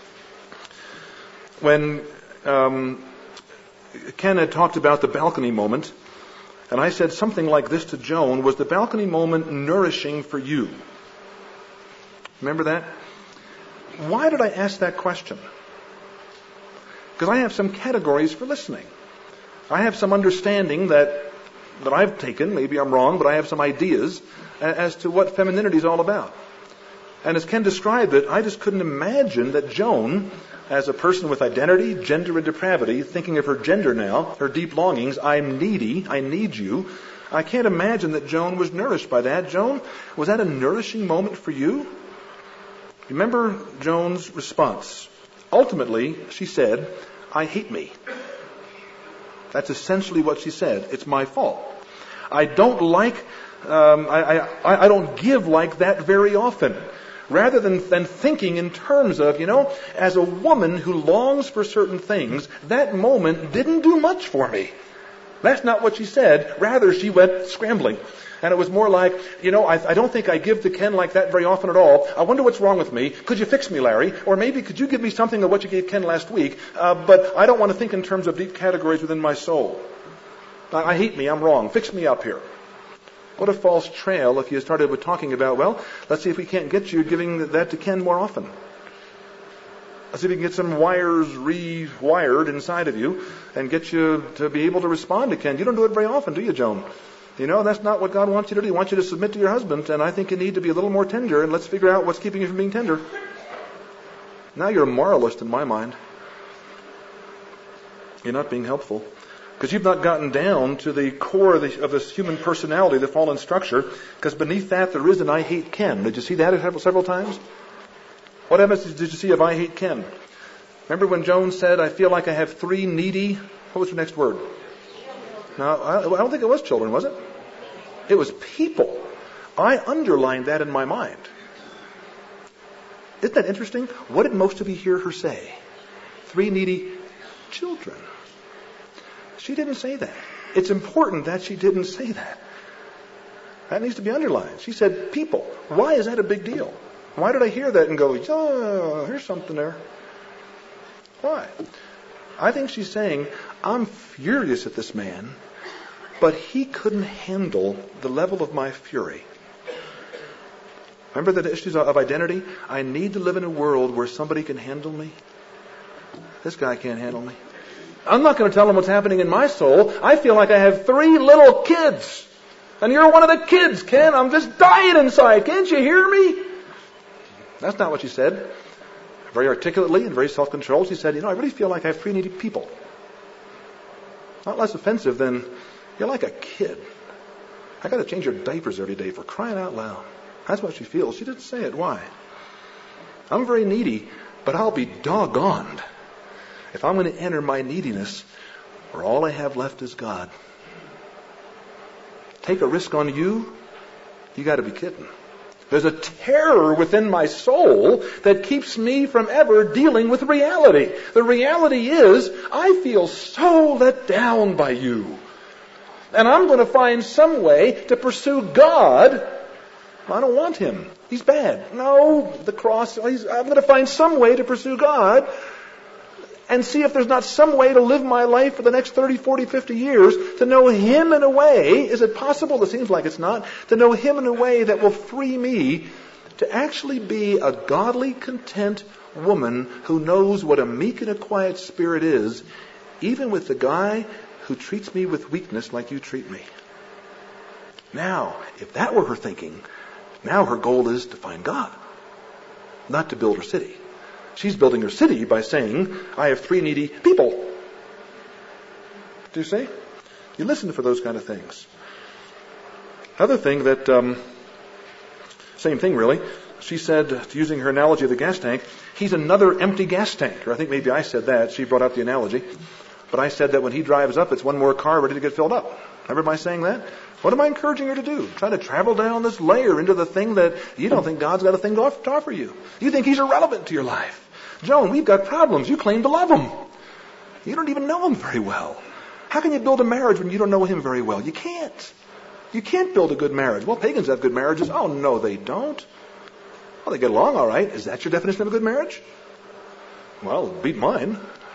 When um, Ken had talked about the balcony moment, and I said something like this to Joan, was the balcony moment nourishing for you? Remember that? Why did I ask that question? Because I have some categories for listening. I have some understanding that that I've taken, maybe I'm wrong, but I have some ideas as to what femininity is all about. And as Ken described it, I just couldn't imagine that Joan, as a person with identity, gender, and depravity, thinking of her gender now, her deep longings, I'm needy, I need you. I can't imagine that Joan was nourished by that. Joan, was that a nourishing moment for you? Remember Joan's response. Ultimately, she said, I hate me. That's essentially what she said. It's my fault. I don't like, um, I, I, I don't give like that very often. Rather than, than thinking in terms of, you know, as a woman who longs for certain things, that moment didn't do much for me. That's not what she said. Rather, she went scrambling. And it was more like, you know, I, I don't think I give to Ken like that very often at all. I wonder what's wrong with me. Could you fix me, Larry? Or maybe could you give me something of what you gave Ken last week? Uh, but I don't want to think in terms of deep categories within my soul. I, I hate me. I'm wrong. Fix me up here. What a false trail if you started with talking about, well, let's see if we can't get you giving that to Ken more often. Let's see if we can get some wires rewired inside of you and get you to be able to respond to Ken. You don't do it very often, do you, Joan? You know, that's not what God wants you to do. He wants you to submit to your husband, and I think you need to be a little more tender, and let's figure out what's keeping you from being tender. Now you're a moralist in my mind. You're not being helpful. Because you've not gotten down to the core of, the, of this human personality, the fallen structure, because beneath that there is an I hate Ken. Did you see that several, several times? What evidence did you see of I hate Ken? Remember when Joan said, I feel like I have three needy, what was her next word? No, I, I don't think it was children, was it? It was people. I underlined that in my mind. Isn't that interesting? What did most of you hear her say? Three needy children. She didn't say that. It's important that she didn't say that. That needs to be underlined. She said people. Why is that a big deal? Why did I hear that and go, oh, here's something there? Why? I think she's saying, I'm furious at this man, but he couldn't handle the level of my fury. Remember the issues of identity? I need to live in a world where somebody can handle me. This guy can't handle me. I'm not going to tell him what's happening in my soul. I feel like I have three little kids. And you're one of the kids, Ken. I'm just dying inside. Can't you hear me? That's not what she said. Very articulately and very self-controlled, she said, you know, I really feel like I have three needy people. Not less offensive than, you're like a kid. I got to change your diapers every day for crying out loud. That's what she feels. She didn't say it. Why? I'm very needy, but I'll be doggoned if I'm going to enter my neediness where all I have left is God. Take a risk on you? You got to be kidding. There's a terror within my soul that keeps me from ever dealing with reality. The reality is, I feel so let down by you. And I'm going to find some way to pursue God. I don't want him. He's bad. No, the cross, he's, I'm going to find some way to pursue God and see if there's not some way to live my life for the next thirty, forty, fifty years to know him in a way, is it possible, it seems like it's not, to know him in a way that will free me to actually be a godly, content woman who knows what a meek and a quiet spirit is, even with the guy who treats me with weakness like you treat me. Now, if that were her thinking, now her goal is to find God, not to build her city. She's building her city by saying, I have three needy people. Do you see? You listen for those kind of things. Another thing that, um, same thing really, she said, using her analogy of the gas tank, he's another empty gas tank. Or I think maybe I said that. She brought out the analogy. But I said that when he drives up, it's one more car ready to get filled up. Remember my saying that? What am I encouraging her to do? Try to travel down this layer into the thing that you don't think God's got a thing to offer you. You think he's irrelevant to your life. Joan, we've got problems. You claim to love him. You don't even know him very well. How can you build a marriage when you don't know him very well? You can't. You can't build a good marriage. Well, pagans have good marriages. Oh, no, they don't. Well, they get along all right. Is that your definition of a good marriage? Well, beat mine.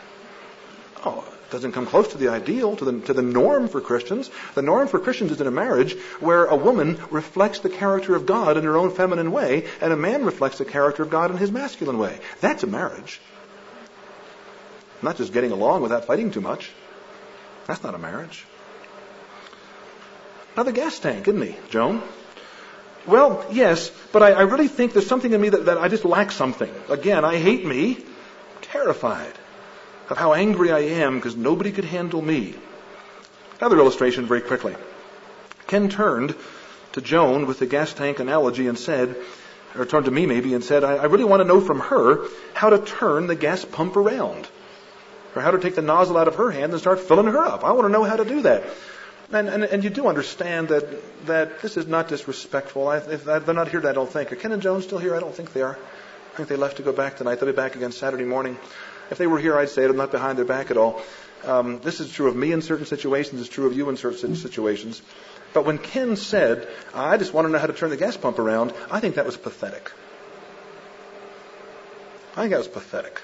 Oh, it doesn't come close to the ideal, to the, to the norm for Christians. The norm for Christians is in a marriage where a woman reflects the character of God in her own feminine way, and a man reflects the character of God in his masculine way. That's a marriage. Not just getting along without fighting too much. That's not a marriage. Another gas tank, isn't he, Joan? Well, yes, but I, I really think there's something in me that, that I just lack something. Again, I hate me. I'm terrified of how angry I am because nobody could handle me. Another illustration very quickly. Ken turned to Joan with the gas tank analogy and said, or turned to me maybe and said, I, I really want to know from her how to turn the gas pump around. Or how to take the nozzle out of her hand and start filling her up. I want to know how to do that. And, and, and you do understand that, that this is not disrespectful. I, if they're not here, I don't think. Are Ken and Joan still here? I don't think they are. I think they left to go back tonight. They'll be back again Saturday morning. If they were here, I'd say it. I'm not behind their back at all. Um, this is true of me in certain situations. It's true of you in certain situations. But when Ken said, I just want to know how to turn the gas pump around, I think that was pathetic. I think that was pathetic.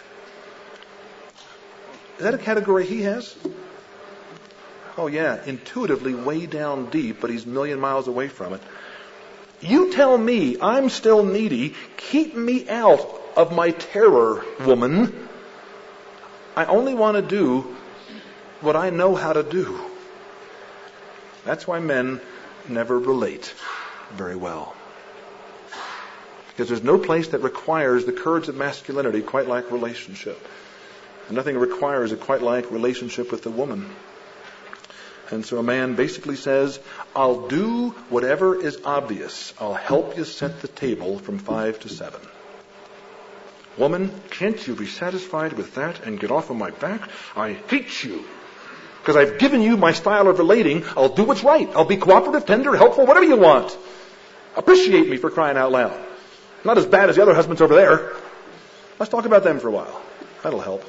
Is that a category he has? Oh yeah, intuitively way down deep, but he's a million miles away from it. You tell me I'm still needy. Keep me out of my terror, woman. I only want to do what I know how to do. That's why men never relate very well. Because there's no place that requires the courage of masculinity quite like relationship. And nothing requires it quite like relationship with the woman. And so a man basically says, I'll do whatever is obvious. I'll help you set the table from five to seven. Woman, can't you be satisfied with that and get off of my back? I hate you. Because I've given you my style of relating. I'll do what's right. I'll be cooperative, tender, helpful, whatever you want. Appreciate me for crying out loud. Not as bad as the other husbands over there. Let's talk about them for a while. That'll help.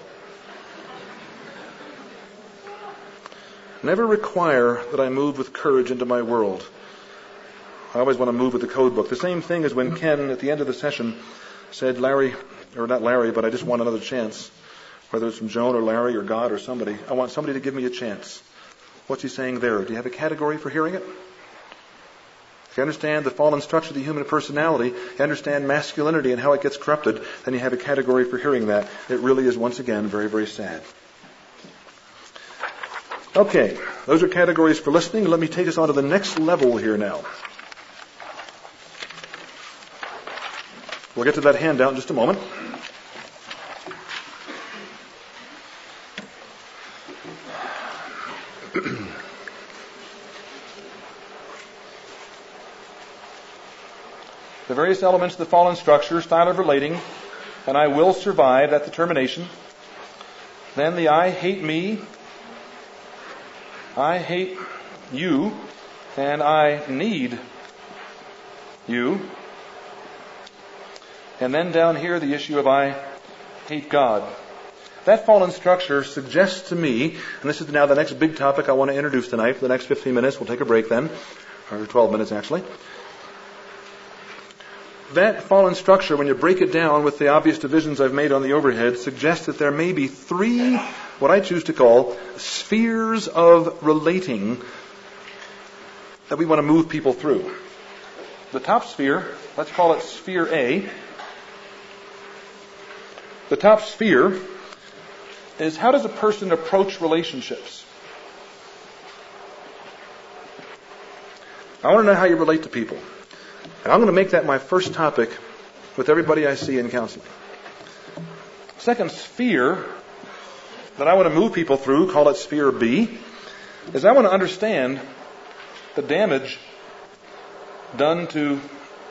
Never require that I move with courage into my world. I always want to move with the code book. The same thing as when Ken, at the end of the session, said, Larry, or not Larry, but I just want another chance. Whether it's from Joan or Larry or God or somebody. I want somebody to give me a chance. What's he saying there? Do you have a category for hearing it? If you understand the fallen structure of the human personality, you understand masculinity and how it gets corrupted, then you have a category for hearing that. It really is, once again, very, very sad. Okay, those are categories for listening. Let me take us on to the next level here now. We'll get to that handout in just a moment. The various elements of the fallen structure, style of relating, and I will survive, that determination. Then the I hate me, I hate you, and I need you. And then down here, the issue of I hate God. That fallen structure suggests to me, and this is now the next big topic I want to introduce tonight for the next fifteen minutes. We'll take a break then, or twelve minutes actually. That fallen structure, when you break it down with the obvious divisions I've made on the overhead, suggests that there may be three, what I choose to call, spheres of relating that we want to move people through. The top sphere, let's call it sphere A. The top sphere is, how does a person approach relationships? I want to know how you relate to people. And I'm going to make that my first topic with everybody I see in counseling. Second sphere that I want to move people through, call it sphere B, is I want to understand the damage done to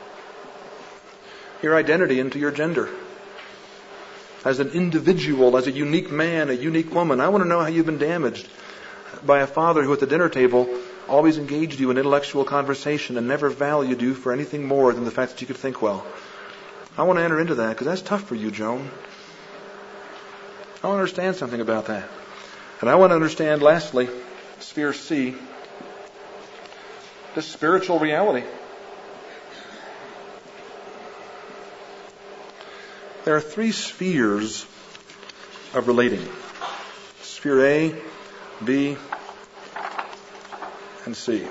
your identity and to your gender. As an individual, as a unique man, a unique woman, I want to know how you've been damaged by a father who at the dinner table always engaged you in intellectual conversation and never valued you for anything more than the fact that you could think well. I want to enter into that because that's tough for you, Joan. I want to understand something about that. And I want to understand, lastly, sphere C, this spiritual reality. There are three spheres of relating. Sphere A, B, and C.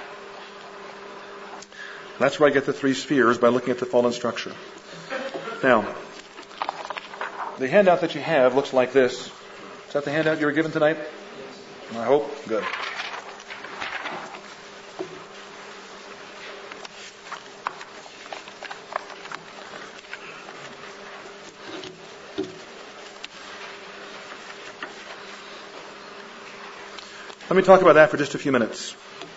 That's where I get the three spheres, by looking at the fallen structure. Now, the handout that you have looks like this. Is that the handout you were given tonight? I hope. Good. Let me talk about that for just a few minutes.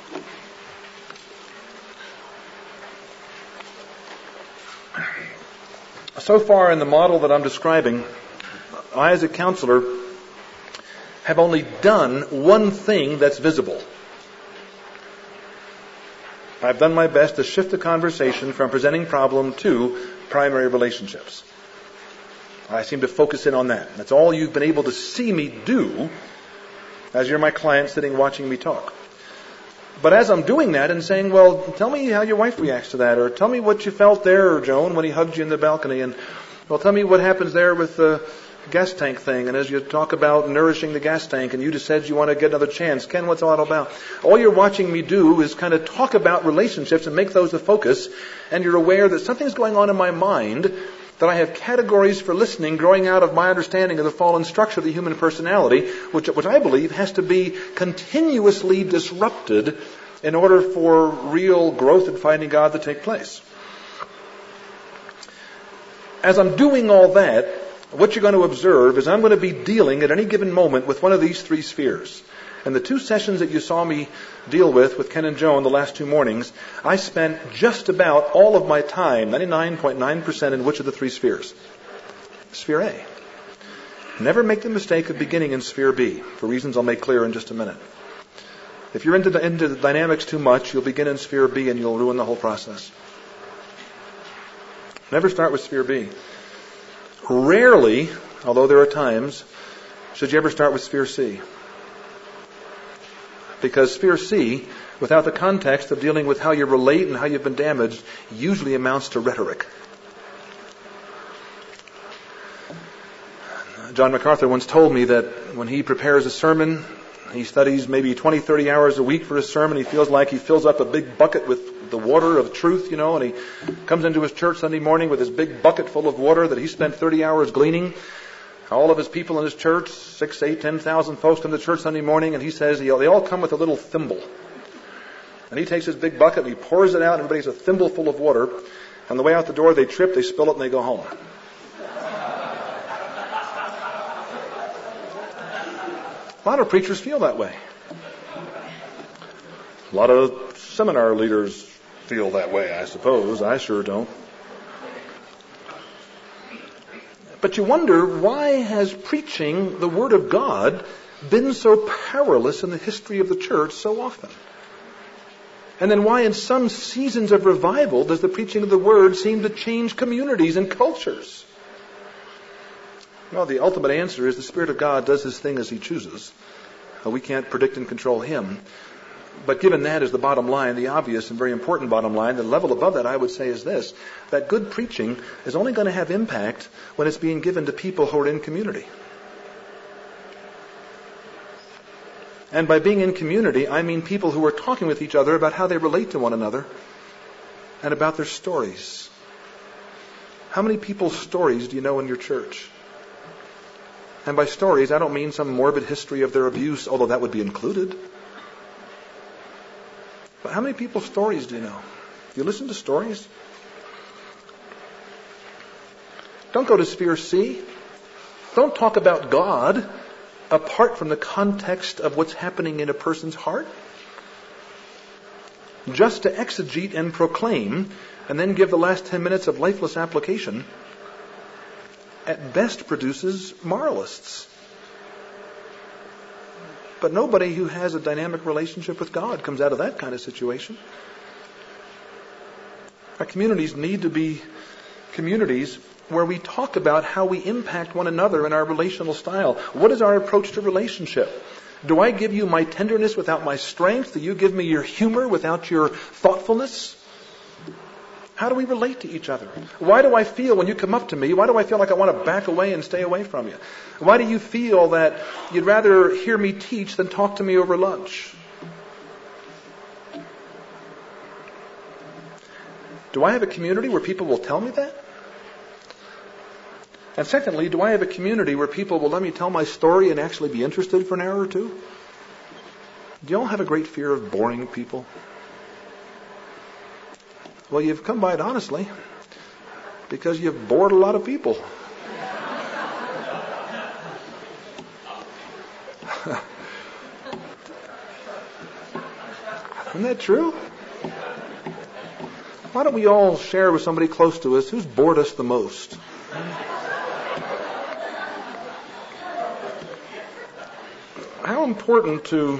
So far in the model that I'm describing, I as a counselor have only done one thing that's visible. I've done my best to shift the conversation from presenting problem to primary relationships. I seem to focus in on that. That's all you've been able to see me do as you're my client sitting watching me talk. But as I'm doing that and saying, well, tell me how your wife reacts to that, or tell me what you felt there, Joan, when he hugged you in the balcony, and, well, tell me what happens there with the gas tank thing, and as you talk about nourishing the gas tank, and you just said you want to get another chance. Ken, what's all that about? All you're watching me do is kind of talk about relationships and make those the focus, and you're aware that something's going on in my mind, that I have categories for listening growing out of my understanding of the fallen structure of the human personality, which, which I believe has to be continuously disrupted in order for real growth in finding God to take place. As I'm doing all that, what you're going to observe is I'm going to be dealing at any given moment with one of these three spheres. And the two sessions that you saw me deal with, with Ken and Joan the last two mornings, I spent just about all of my time, ninety-nine point nine percent, in which of the three spheres? Sphere A. Never make the mistake of beginning in Sphere B, for reasons I'll make clear in just a minute. If you're into the, into the dynamics too much, you'll begin in Sphere B and you'll ruin the whole process. Never start with Sphere B. Rarely, although there are times, should you ever start with Sphere C. Because Sphere C, without the context of dealing with how you relate and how you've been damaged, usually amounts to rhetoric. John MacArthur once told me that when he prepares a sermon, he studies maybe twenty, thirty hours a week for his sermon. He feels like he fills up a big bucket with the water of truth, you know, and he comes into his church Sunday morning with this big bucket full of water that he spent thirty hours gleaning. All of his people in his church, six, eight, ten thousand folks come to church Sunday morning, and he says they all come with a little thimble. And he takes his big bucket and he pours it out, and everybody has a thimble full of water. On the way out the door, they trip, they spill it, and they go home. A lot of preachers feel that way. A lot of seminar leaders feel that way, I suppose. I sure don't. But you wonder, why has preaching the Word of God been so powerless in the history of the church so often? And then why in some seasons of revival does the preaching of the Word seem to change communities and cultures? Well, the ultimate answer is the Spirit of God does His thing as He chooses. We can't predict and control Him. But given that as the bottom line, the obvious and very important bottom line, the level above that I would say is this, that good preaching is only going to have impact when it's being given to people who are in community. And by being in community, I mean people who are talking with each other about how they relate to one another and about their stories. How many people's stories do you know in your church? And by stories, I don't mean some morbid history of their abuse, although that would be included. But how many people's stories do you know? Do you listen to stories? Don't go to Sphere C. Don't talk about God apart from the context of what's happening in a person's heart. Just to exegete and proclaim and then give the last ten minutes of lifeless application at best produces moralists. But nobody who has a dynamic relationship with God comes out of that kind of situation. Our communities need to be communities where we talk about how we impact one another in our relational style. What is our approach to relationship? Do I give you my tenderness without my strength? Do you give me your humor without your thoughtfulness? How do we relate to each other? Why do I feel when you come up to me, why do I feel like I want to back away and stay away from you? Why do you feel that you'd rather hear me teach than talk to me over lunch? Do I have a community where people will tell me that? And secondly, do I have a community where people will let me tell my story and actually be interested for an hour or two? Do you all have a great fear of boring people? Well, you've come by it honestly, because you've bored a lot of people. Isn't that true? Why don't we all share with somebody close to us who's bored us the most? How important to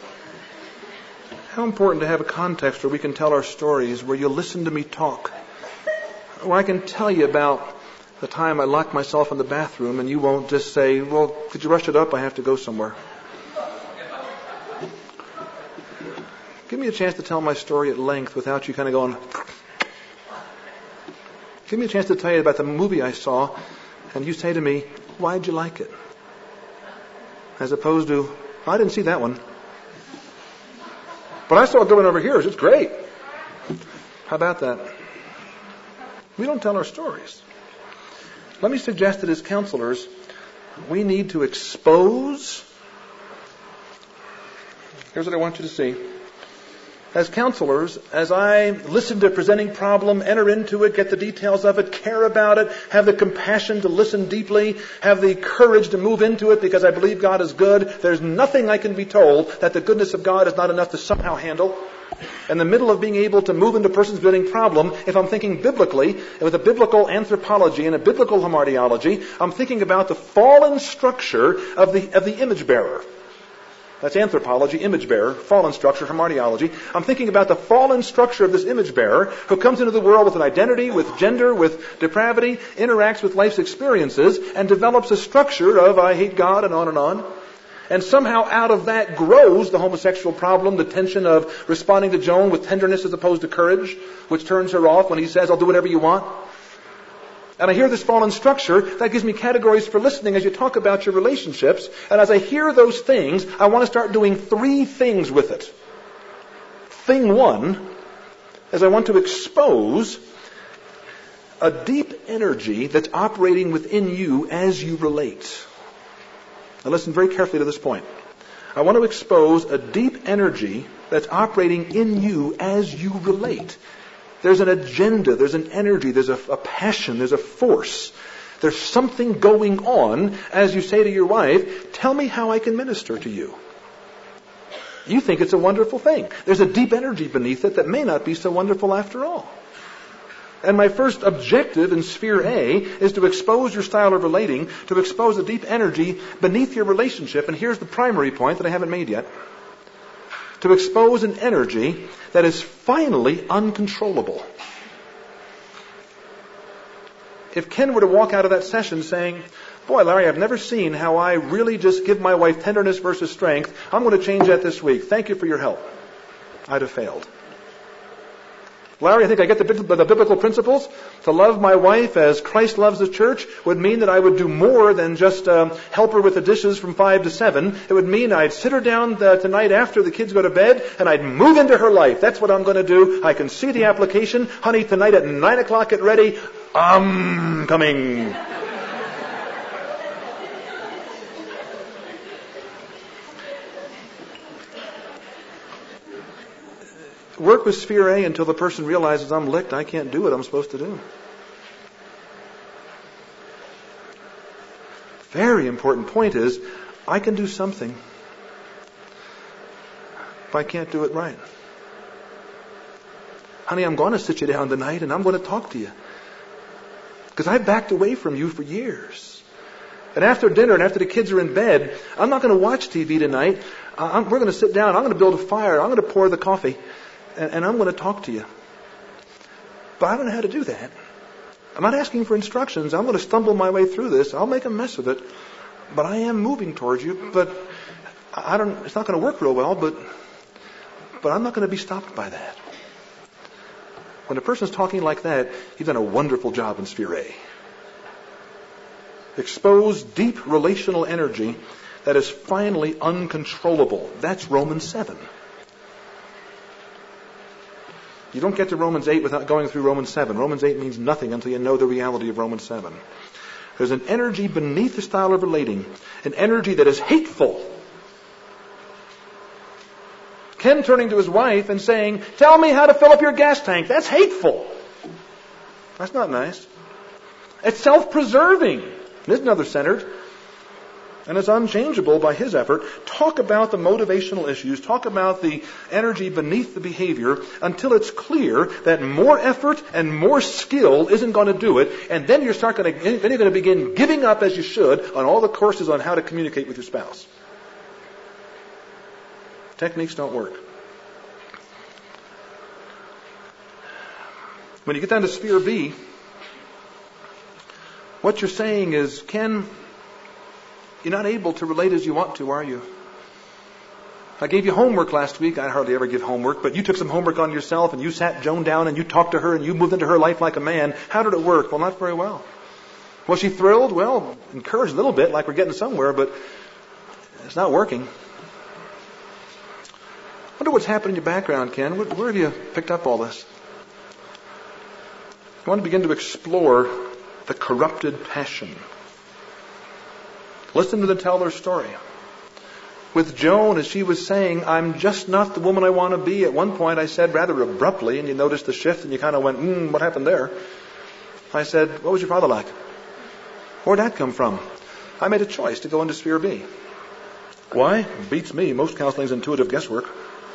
how important to have a context where we can tell our stories, where you listen to me talk, where I can tell you about the time I locked myself in the bathroom and you won't just say, well, could you rush it up? I have to go somewhere. Give me a chance to tell my story at length without you kind of going. Give me a chance to tell you about the movie I saw, and you say to me, why'd you like it? As opposed to, I didn't see that one. But I saw it going over here. It's great. How about that? We don't tell our stories. Let me suggest that as counselors, we need to expose. Here's what I want you to see. As counselors, as I listen to a presenting problem, enter into it, get the details of it, care about it, have the compassion to listen deeply, have the courage to move into it because I believe God is good, there's nothing I can be told that the goodness of God is not enough to somehow handle. In the middle of being able to move into a person's presenting problem, if I'm thinking biblically, with a biblical anthropology and a biblical hamartiology, I'm thinking about the fallen structure of the, of the image bearer. That's anthropology, image bearer, fallen structure, hamartiology. I'm thinking about the fallen structure of this image bearer who comes into the world with an identity, with gender, with depravity, interacts with life's experiences, and develops a structure of I hate God and on and on. And somehow out of that grows the homosexual problem, the tension of responding to Joan with tenderness as opposed to courage, which turns her off when he says, I'll do whatever you want. And I hear this fallen structure, that gives me categories for listening as you talk about your relationships. And as I hear those things, I want to start doing three things with it. Thing one is I want to expose a deep energy that's operating within you as you relate. Now listen very carefully to this point. I want to expose a deep energy that's operating in you as you relate. There's an agenda, there's an energy, there's a, a passion, there's a force. There's something going on as you say to your wife, tell me how I can minister to you. You think it's a wonderful thing. There's a deep energy beneath it that may not be so wonderful after all. And my first objective in sphere A is to expose your style of relating, to expose a deep energy beneath your relationship. And here's the primary point that I haven't made yet. To expose an energy that is finally uncontrollable. If Ken were to walk out of that session saying, boy, Larry, I've never seen how I really just give my wife tenderness versus strength. I'm going to change that this week. Thank you for your help. I'd have failed. Larry, I think I get the, the biblical principles. To love my wife as Christ loves the church would mean that I would do more than just um, help her with the dishes from five to seven. It would mean I'd sit her down the, tonight after the kids go to bed and I'd move into her life. That's what I'm going to do. I can see the application. Honey, tonight at nine o'clock, get ready. I'm coming. Work with sphere A until the person realizes I'm licked. I can't do what I'm supposed to do. Very important point is, I can do something if I can't do it right. Honey, I'm going to sit you down tonight and I'm going to talk to you. Because I backed away from you for years. And after dinner and after the kids are in bed, I'm not going to watch T V tonight. I'm, we're going to sit down. I'm going to build a fire. I'm going to pour the coffee. And, and I'm going to talk to you. But I don't know how to do that. I'm not asking for instructions. I'm going to stumble my way through this. I'll make a mess of it. But I am moving towards you. But I don't. It's not going to work real well. But but I'm not going to be stopped by that. When a person's talking like that, you've done a wonderful job in sphere A. Expose deep relational energy that is finally uncontrollable. That's Romans seven. You don't get to Romans eight without going through Romans seven. Romans eight means nothing until you know the reality of Romans seven. There's an energy beneath the style of relating, an energy that is hateful. Ken turning to his wife and saying, "Tell me how to fill up your gas tank." That's hateful. That's not nice. It's self-preserving. It isn't other-centered. And it's unchangeable by his effort. Talk about the motivational issues. Talk about the energy beneath the behavior until it's clear that more effort and more skill isn't going to do it. And then you're start going to, then you're going to begin giving up as you should on all the courses on how to communicate with your spouse. Techniques don't work. When you get down to sphere B, what you're saying is, Ken, you're not able to relate as you want to, are you? I gave you homework last week. I hardly ever give homework, but you took some homework on yourself and you sat Joan down and you talked to her and you moved into her life like a man. How did it work? Well, not very well. Was she thrilled? Well, encouraged a little bit, like we're getting somewhere, but it's not working. I wonder what's happened in your background, Ken. Where have you picked up all this? I want to begin to explore the corrupted passion. Listen to them tell their story. With Joan, as she was saying, "I'm just not the woman I want to be." At one point I said rather abruptly, and you noticed the shift and you kind of went, hmm, what happened there? I said, "What was your father like?" "Where'd that come from?" I made a choice to go into sphere B. Why? It beats me. Most counseling's intuitive guesswork.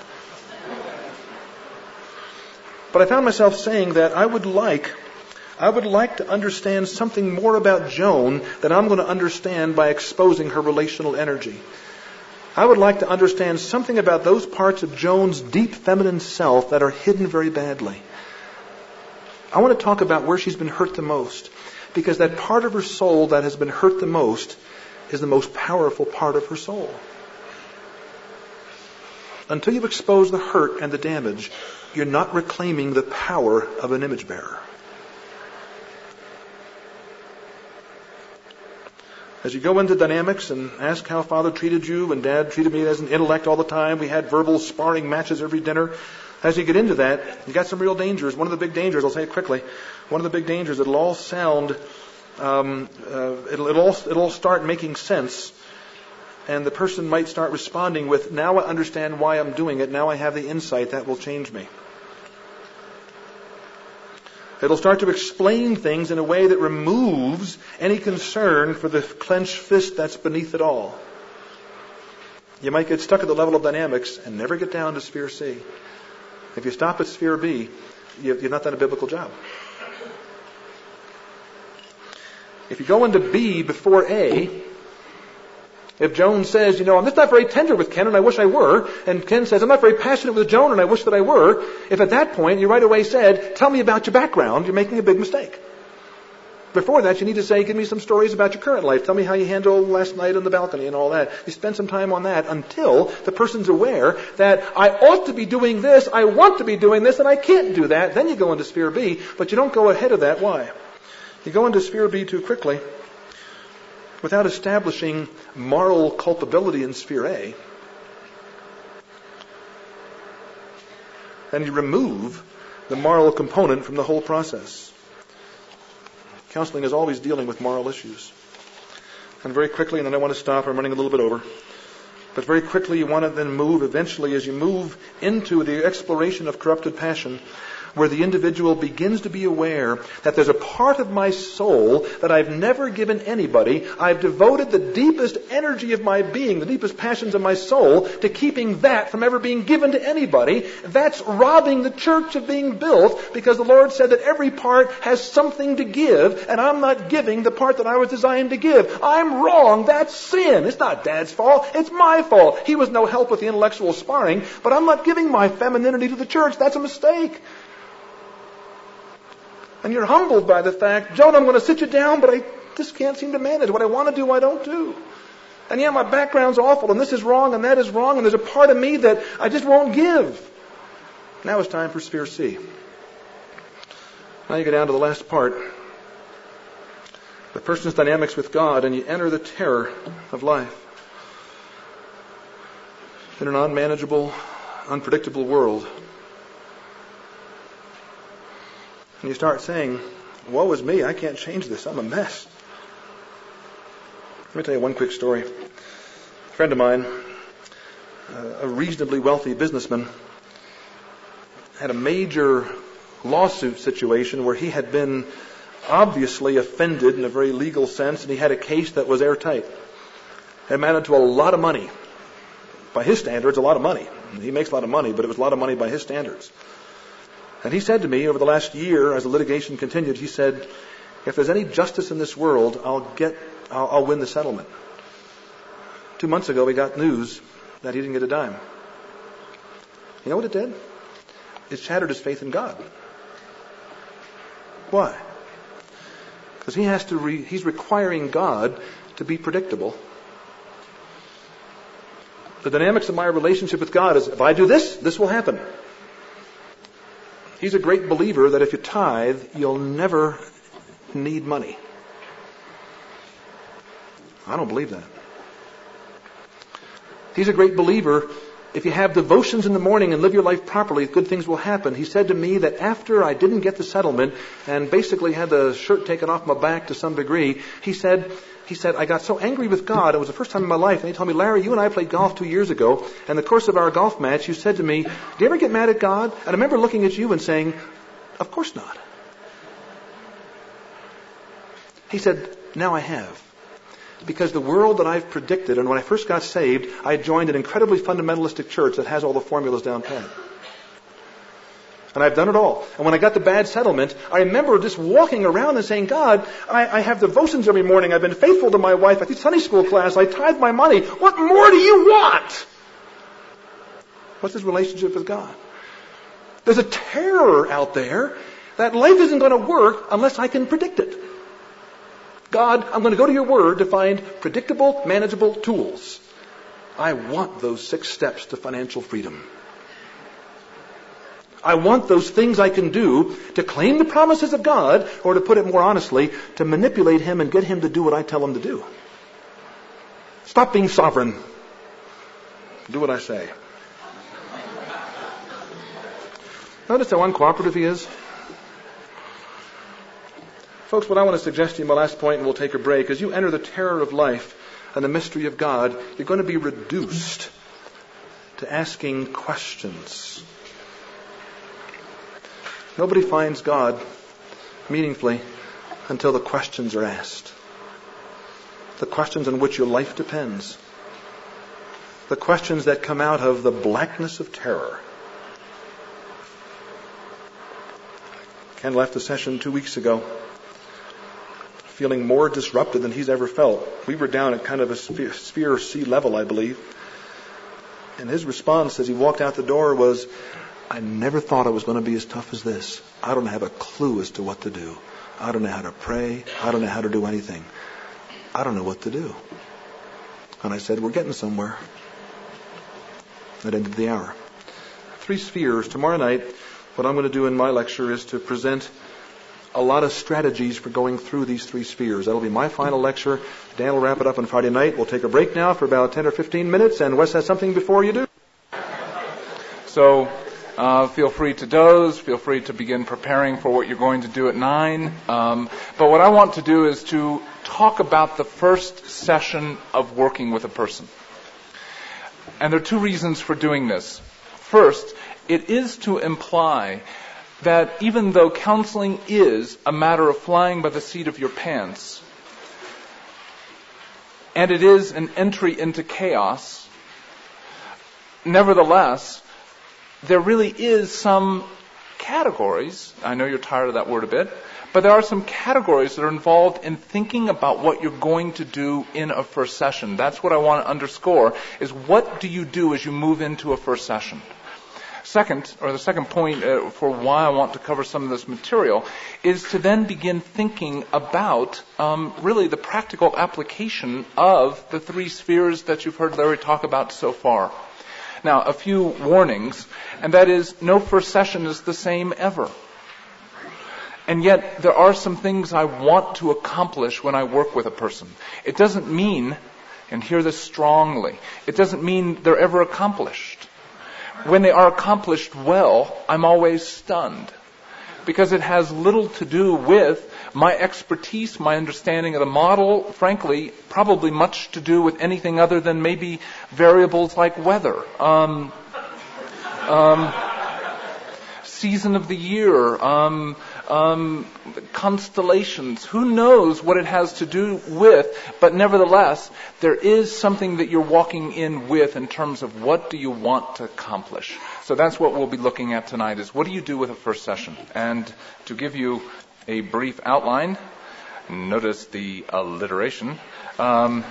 But I found myself saying that I would like I would like to understand something more about Joan than I'm going to understand by exposing her relational energy. I would like to understand something about those parts of Joan's deep feminine self that are hidden very badly. I want to talk about where she's been hurt the most, because that part of her soul that has been hurt the most is the most powerful part of her soul. Until you expose the hurt and the damage, you're not reclaiming the power of an image bearer. As you go into dynamics and ask how Father treated you and Dad treated me as an intellect all the time, we had verbal sparring matches every dinner. As you get into that, you got some real dangers. One of the big dangers, I'll say it quickly, one of the big dangers, it'll all sound, um, uh, it'll, it'll, all, it'll all start making sense. And the person might start responding with, "Now I understand why I'm doing it. Now I have the insight that will change me." It'll start to explain things in a way that removes any concern for the clenched fist that's beneath it all. You might get stuck at the level of dynamics and never get down to sphere C. If you stop at sphere B, you've not done a biblical job. If you go into B before A, if Joan says, you know, "I'm just not very tender with Ken and I wish I were," and Ken says, "I'm not very passionate with Joan and I wish that I were," if at that point you right away said, "Tell me about your background," you're making a big mistake. Before that, you need to say, "Give me some stories about your current life. Tell me how you handled last night on the balcony," and all that. You spend some time on that until the person's aware that I ought to be doing this, I want to be doing this, and I can't do that. Then you go into sphere B, but you don't go ahead of that. Why? You go into sphere B too quickly without establishing moral culpability in sphere A. And you remove the moral component from the whole process. Counseling is always dealing with moral issues. And very quickly, and then I want to stop, I'm running a little bit over. But very quickly you want to then move, eventually as you move into the exploration of corrupted passion, where the individual begins to be aware that there's a part of my soul that I've never given anybody. I've devoted the deepest energy of my being, the deepest passions of my soul, to keeping that from ever being given to anybody. That's robbing the church of being built, because the Lord said that every part has something to give, and I'm not giving the part that I was designed to give. I'm wrong. That's sin. It's not Dad's fault. It's my fault. He was no help with the intellectual sparring, but I'm not giving my femininity to the church. That's a mistake. And you're humbled by the fact, "Joan, I'm going to sit you down, but I just can't seem to manage. What I want to do, I don't do. And yeah, my background's awful, and this is wrong, and that is wrong, and there's a part of me that I just won't give." Now it's time for sphere C. Now you go down to the last part. The person's dynamics with God, and you enter the terror of life. In an unmanageable, unpredictable world. And you start saying, "Woe is me, I can't change this. I'm a mess. Let me tell you one quick story. A friend of mine, a reasonably wealthy businessman, had a major lawsuit situation where he had been obviously offended in a very legal sense, and he had a case that was airtight. It amounted to a lot of money. By his standards, a lot of money. He makes a lot of money, but it was a lot of money by his standards. And he said to me over the last year, as the litigation continued, he said, if there's any justice in this world, I'll get, I'll, I'll win the settlement. Two months ago, we got news that he didn't get a dime. You know what it did? It shattered his faith in God. Why? Because he has to. Re, he's requiring God to be predictable. The dynamics of my relationship with God is, if I do this, this will happen. He's a great believer that if you tithe, you'll never need money. I don't believe that. He's a great believer. If you have devotions in the morning and live your life properly, good things will happen. He said to me that after I didn't get the settlement and basically had the shirt taken off my back to some degree, he said, he said, I got so angry with God. It was the first time in my life. And he told me, Larry, you and I played golf two years ago. And in the course of our golf match, you said to me, do you ever get mad at God? And I remember looking at you and saying, of course not. He said, now I have. Because the world that I've predicted, and when I first got saved, I joined an incredibly fundamentalistic church that has all the formulas down pat. And I've done it all. And when I got the bad settlement, I remember just walking around and saying, God, I, I have devotions every morning. I've been faithful to my wife. I teach Sunday school class. I tithe my money. What more do you want? What's his relationship with God? There's a terror out there that life isn't going to work unless I can predict it. God, I'm going to go to your word to find predictable, manageable tools. I want those six steps to financial freedom. I want those things I can do to claim the promises of God, or to put it more honestly, to manipulate him and get him to do what I tell him to do. Stop being sovereign. Do what I say. Notice how uncooperative he is. Folks, what I want to suggest to you, my last point, and we'll take a break, as you enter the terror of life and the mystery of God, you're going to be reduced to asking questions. Nobody finds God meaningfully until the questions are asked. The questions on which your life depends. The questions that come out of the blackness of terror. Ken left the session two weeks ago feeling more disrupted than he's ever felt. We were down at kind of a sphere, sphere sea level, I believe. And his response as he walked out the door was, I never thought I was going to be as tough as this. I don't have a clue as to what to do. I don't know how to pray. I don't know how to do anything. I don't know what to do. And I said, we're getting somewhere. That ended the hour. Three spheres. Tomorrow night, what I'm going to do in my lecture is to present a lot of strategies for going through these three spheres. That'll be my final lecture. Dan will wrap it up on Friday night. We'll take a break now for about ten or fifteen minutes, and Wes has something before you do. So uh, feel free to doze. Feel free to begin preparing for what you're going to do at nine. Um, but what I want to do is to talk about the first session of working with a person. And there are two reasons for doing this. First, it is to imply that even though counseling is a matter of flying by the seat of your pants, and it is an entry into chaos, nevertheless, there really is some categories, I know you're tired of that word a bit, but there are some categories that are involved in thinking about what you're going to do in a first session. That's what I want to underscore, is what do you do as you move into a first session? Second, or the second point uh, for why I want to cover some of this material, is to then begin thinking about um, really the practical application of the three spheres that you've heard Larry talk about so far. Now, a few warnings, and that is, no first session is the same ever. And yet, there are some things I want to accomplish when I work with a person. It doesn't mean, and hear this strongly, it doesn't mean they're ever accomplished. When they are accomplished well, I'm always stunned. because it has little to do with my expertise, my understanding of the model, frankly, probably much to do with anything other than maybe variables like weather, um, um, season of the year, um, um, constellations. Who knows what it has to do with, but nevertheless, there is something that you're walking in with in terms of what do you want to accomplish. So that's what we'll be looking at tonight, is what do you do with a first session? And to give you a brief outline, notice the alliteration. Um,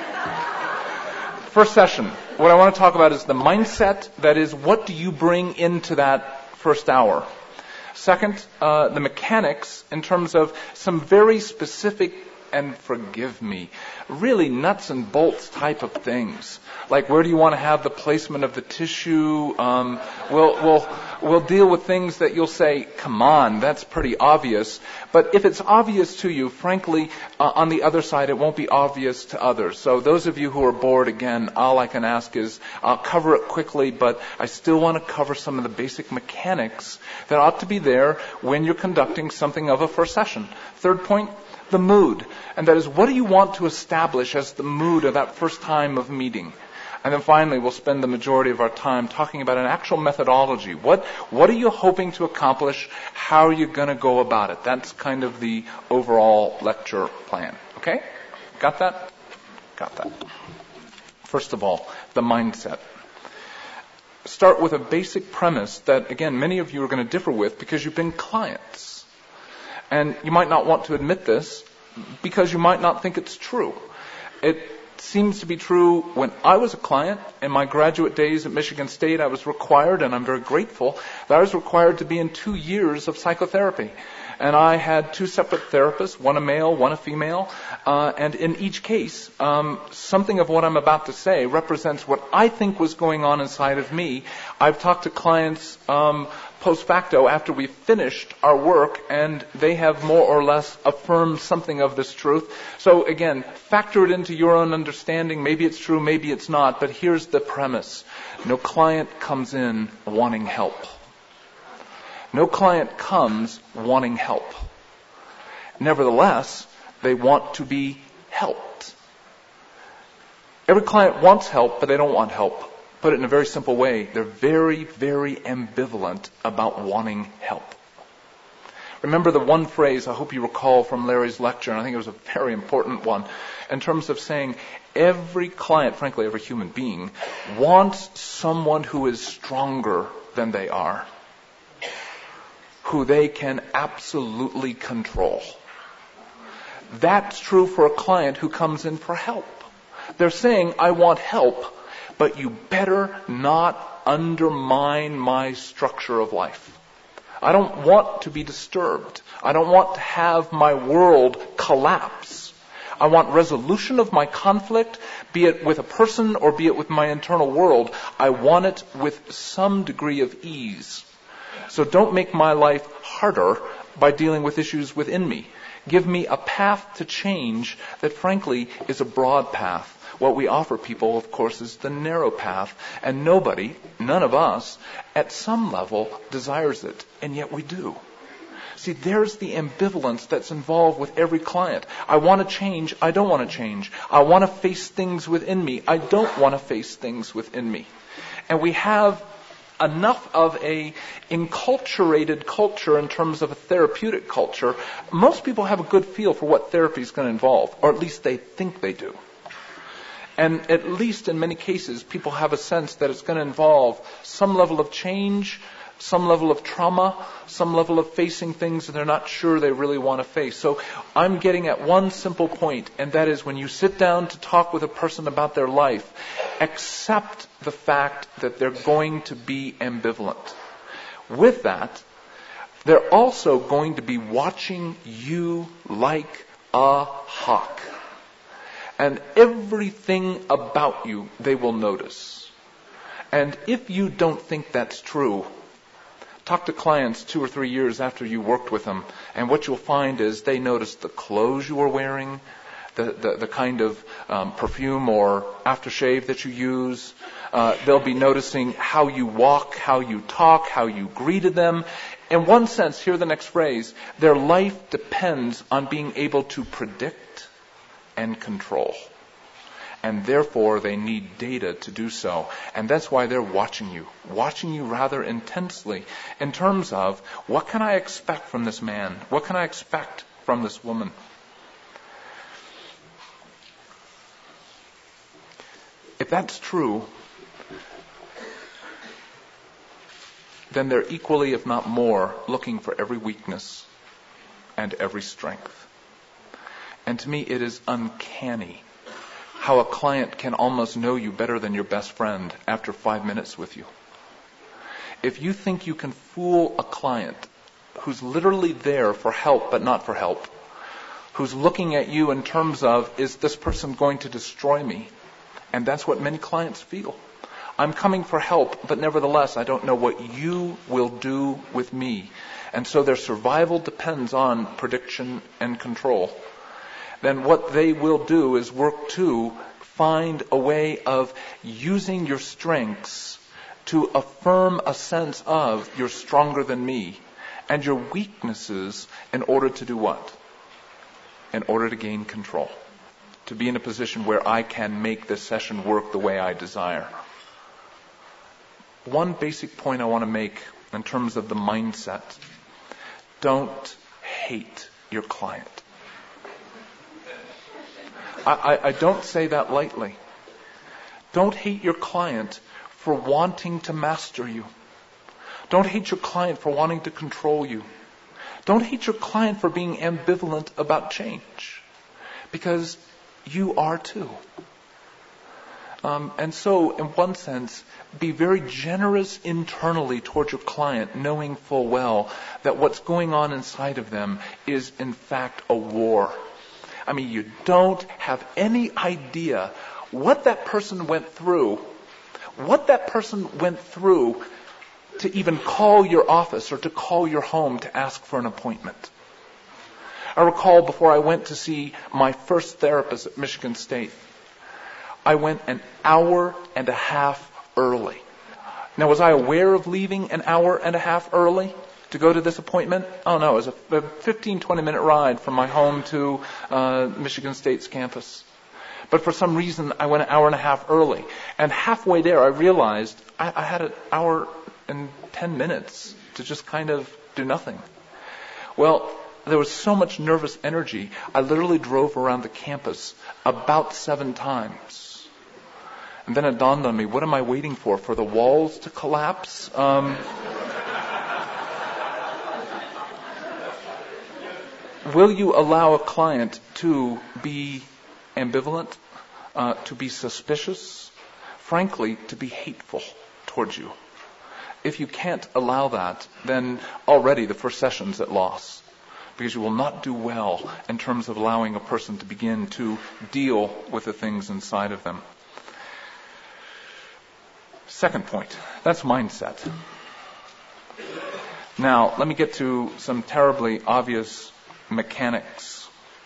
first session, what I want to talk about is the mindset, that is, what do you bring into that first hour? Second, uh, the mechanics in terms of some very specific, and forgive me, really nuts and bolts type of things. Like, where do you want to have the placement of the tissue? Um, we'll, we'll, we'll deal with things that you'll say, come on, that's pretty obvious. But if it's obvious to you, frankly, uh, on the other side, it won't be obvious to others. So those of you who are bored, again, all I can ask is, I'll cover it quickly, but I still want to cover some of the basic mechanics that ought to be there when you're conducting something of a first session. Third point, the mood. And that is, what do you want to establish as the mood of that first time of meeting? And then finally, we'll spend the majority of our time talking about an actual methodology. What, what are you hoping to accomplish? How are you going to go about it? That's kind of the overall lecture plan. Okay? Got that? Got that. First of all, the mindset. Start with a basic premise that, again, many of you are going to differ with because you've been clients. And you might not want to admit this because you might not think it's true. It seems to be true when I was a client. In my graduate days at Michigan State, I was required, and I'm very grateful, that I was required to be in two years of psychotherapy. And I had two separate therapists, one a male, one a female. Uh, and in each case, um, something of what I'm about to say represents what I think was going on inside of me. I've talked to clients um, post facto after we've finished our work, and they have more or less affirmed something of this truth. So again, factor it into your own understanding. Maybe it's true, maybe it's not. But here's the premise. No client comes in wanting help. No client comes wanting help. Nevertheless, they want to be helped. Every client wants help, but they don't want help. Put it in a very simple way. They're very, very ambivalent about wanting help. Remember the one phrase I hope you recall from Larry's lecture, and I think it was a very important one, in terms of saying every client, frankly every human being, wants someone who is stronger than they are, who they can absolutely control. That's true for a client who comes in for help. They're saying, I want help, but you better not undermine my structure of life. I don't want to be disturbed. I don't want to have my world collapse. I want resolution of my conflict, be it with a person or be it with my internal world. I want it with some degree of ease. So don't make my life harder by dealing with issues within me. Give me a path to change that, frankly, is a broad path. What we offer people, of course, is the narrow path. And nobody, none of us, at some level desires it. And yet we do. See, there's the ambivalence that's involved with every client. I want to change. I don't want to change. I want to face things within me. I don't want to face things within me. And we have enough of a enculturated culture in terms of a therapeutic culture. Most people have a good feel for what therapy is going to involve, or at least they think they do. And at least in many cases, people have a sense that it's going to involve some level of change, some level of trauma, some level of facing things that they're not sure they really want to face. So I'm getting at one simple point, and that is when you sit down to talk with a person about their life, accept the fact that they're going to be ambivalent. With that, they're also going to be watching you like a hawk. And everything about you they will notice. And if you don't think that's true, talk to clients two or three years after you worked with them, and what you'll find is they notice the clothes you were wearing, the, the, the kind of um, perfume or aftershave that you use. Uh, they'll be noticing how you walk, how you talk, how you greeted them. In one sense, hear the next phrase, their life depends on being able to predict and control. And therefore, they need data to do so. And that's why they're watching you, watching you rather intensely in terms of, what can I expect from this man? What can I expect from this woman? If that's true, then they're equally, if not more, looking for every weakness and every strength. And to me, it is uncanny how a client can almost know you better than your best friend after five minutes with you. If you think you can fool a client who's literally there for help but not for help, who's looking at you in terms of, is this person going to destroy me? And that's what many clients feel. I'm coming for help, but nevertheless, I don't know what you will do with me. And so their survival depends on prediction and control. Then what they will do is work to find a way of using your strengths to affirm a sense of you're stronger than me, and your weaknesses in order to do what? In order to gain control. To be in a position where I can make this session work the way I desire. One basic point I want to make in terms of the mindset. Don't hate your client. I, I, I don't say that lightly. Don't hate your client for wanting to master you. Don't hate your client for wanting to control you. Don't hate your client for being ambivalent about change. Because you are too. Um, and so, in one sense, be very generous internally towards your client, knowing full well that what's going on inside of them is, in fact, a war. I mean, you don't have any idea what that person went through, what that person went through to even call your office or to call your home to ask for an appointment. I recall before I went to see my first therapist at Michigan State, I went an hour and a half early. Now, was I aware of leaving an hour and a half early to go to this appointment? Oh no, it was a fifteen, twenty minute ride from my home to uh, Michigan State's campus. But for some reason, I went an hour and a half early. And halfway there, I realized I, I had an hour and ten minutes to just kind of do nothing. Well, there was so much nervous energy, I literally drove around the campus about seven times. And then it dawned on me, what am I waiting for? For the walls to collapse? Um, will you allow a client to be ambivalent, uh, to be suspicious, frankly, to be hateful towards you? If you can't allow that, then already the first session's at loss. Because you will not do well in terms of allowing a person to begin to deal with the things inside of them. Second point, that's mindset. Now, let me get to some terribly obvious mechanics.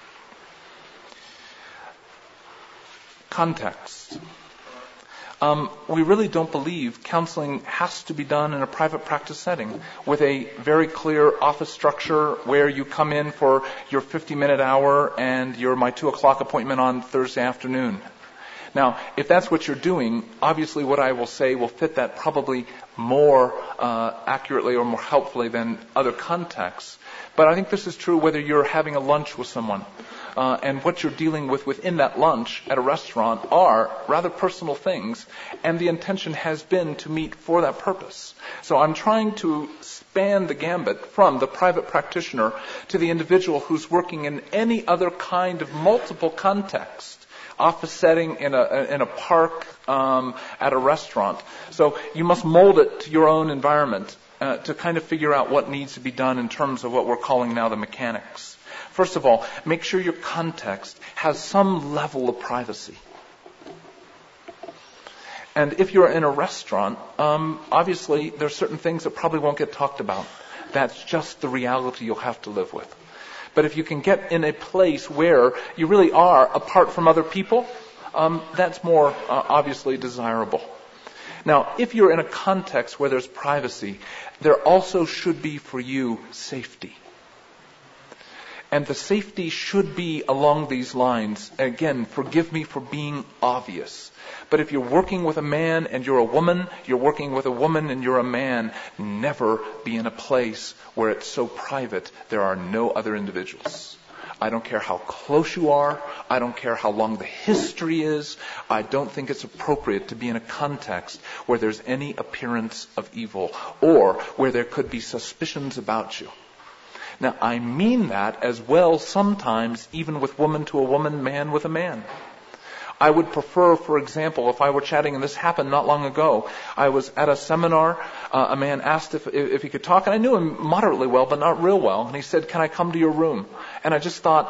Context. Um, we really don't believe counseling has to be done in a private practice setting with a very clear office structure where you come in for your fifty minute hour and your my two o'clock appointment on Thursday afternoon. Now, if that's what you're doing, obviously what I will say will fit that probably more uh, accurately or more helpfully than other contexts. But I think this is true whether you're having a lunch with someone. Uh, and what you're dealing with within that lunch at a restaurant are rather personal things, and the intention has been to meet for that purpose. So I'm trying to span the gambit from the private practitioner to the individual who's working in any other kind of multiple context. Office setting, in a in a park, um, at a restaurant. So you must mold it to your own environment uh, to kind of figure out what needs to be done in terms of what we're calling now the mechanics. First of all, make sure your context has some level of privacy. And if you're in a restaurant, um, obviously there are certain things that probably won't get talked about. That's just the reality you'll have to live with. But if you can get in a place where you really are apart from other people, um, that's more uh, obviously desirable. Now, if you're in a context where there's privacy, there also should be for you safety. And the safety should be along these lines. Again, forgive me for being obvious. But if you're working with a man and you're a woman, you're working with a woman and you're a man, never be in a place where it's so private there are no other individuals. I don't care how close you are. I don't care how long the history is. I don't think it's appropriate to be in a context where there's any appearance of evil or where there could be suspicions about you. Now, I mean that as well sometimes, even with woman to a woman, man with a man. I would prefer, for example, if I were chatting, and this happened not long ago, I was at a seminar, uh, a man asked if, if he could talk, and I knew him moderately well, but not real well, and he said, "Can I come to your room?" And I just thought,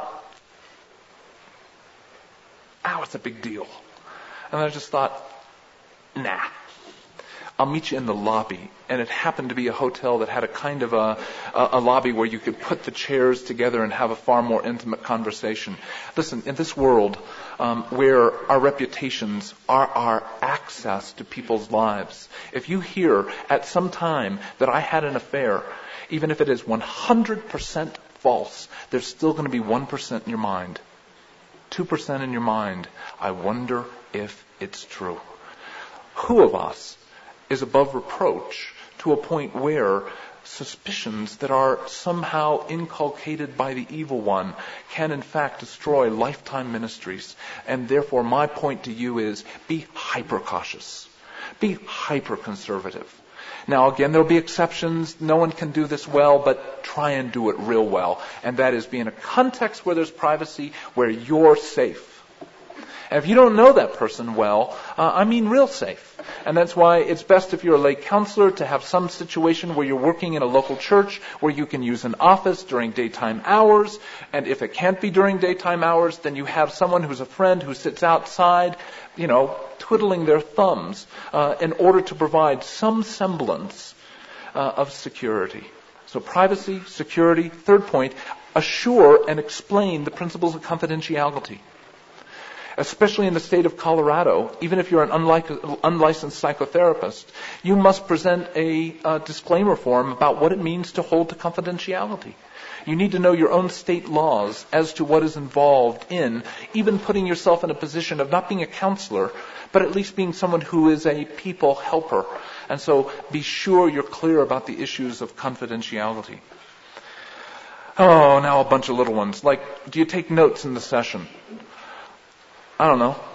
ow, it's a big deal. And I just thought, nah. I'll meet you in the lobby. And it happened to be a hotel that had a kind of a, a, a lobby where you could put the chairs together and have a far more intimate conversation. Listen, in this world um, where our reputations are our access to people's lives, if you hear at some time that I had an affair, even if it is one hundred percent false, there's still going to be one percent in your mind, two percent in your mind. I wonder if it's true. Who of us is above reproach to a point where suspicions that are somehow inculcated by the evil one can in fact destroy lifetime ministries? And therefore my point to you is, be hyper cautious. Be hyper conservative. Now again, there'll be exceptions. No one can do this well, but try and do it real well. And that is be in a context where there's privacy, where you're safe. And if you don't know that person well, uh, I mean real safe. And that's why it's best if you're a lay counselor to have some situation where you're working in a local church where you can use an office during daytime hours. And if it can't be during daytime hours, then you have someone who's a friend who sits outside, you know, twiddling their thumbs uh, in order to provide some semblance uh, of security. So privacy, security. Third point, assure and explain the principles of confidentiality. Especially in the state of Colorado, even if you're an unlic- unlicensed psychotherapist, you must present a uh, disclaimer form about what it means to hold to confidentiality. You need to know your own state laws as to what is involved in even putting yourself in a position of not being a counselor, but at least being someone who is a people helper. And so be sure you're clear about the issues of confidentiality. Oh, now a bunch of little ones. Like, do you take notes in the session? I don't know.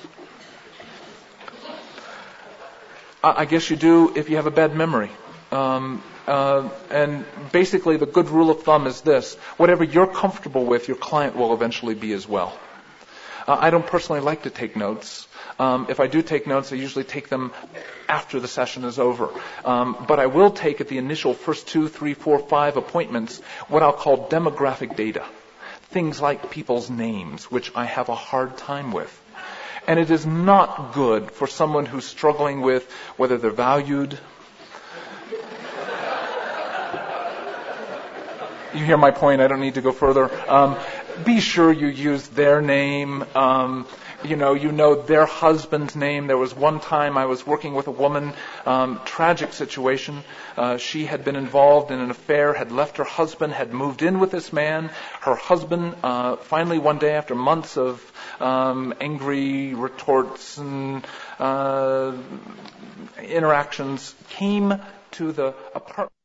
I guess you do if you have a bad memory. Um, uh, and basically the good rule of thumb is this. Whatever you're comfortable with, your client will eventually be as well. Uh, I don't personally like to take notes. Um, if I do take notes, I usually take them after the session is over. Um, but I will take at the initial first two, three, four, five appointments what I'll call demographic data. Things like people's names, which I have a hard time with. And it is not good for someone who's struggling with whether they're valued. You hear my point, I don't need to go further. Um, be sure you use their name. Um, you know, you know their husband's name. There was one time I was working with a woman, um, tragic situation. Uh, she had been involved in an affair, had left her husband, had moved in with this man. Her husband, uh, finally one day after months of um, angry retorts and uh, interactions, came to the apartment.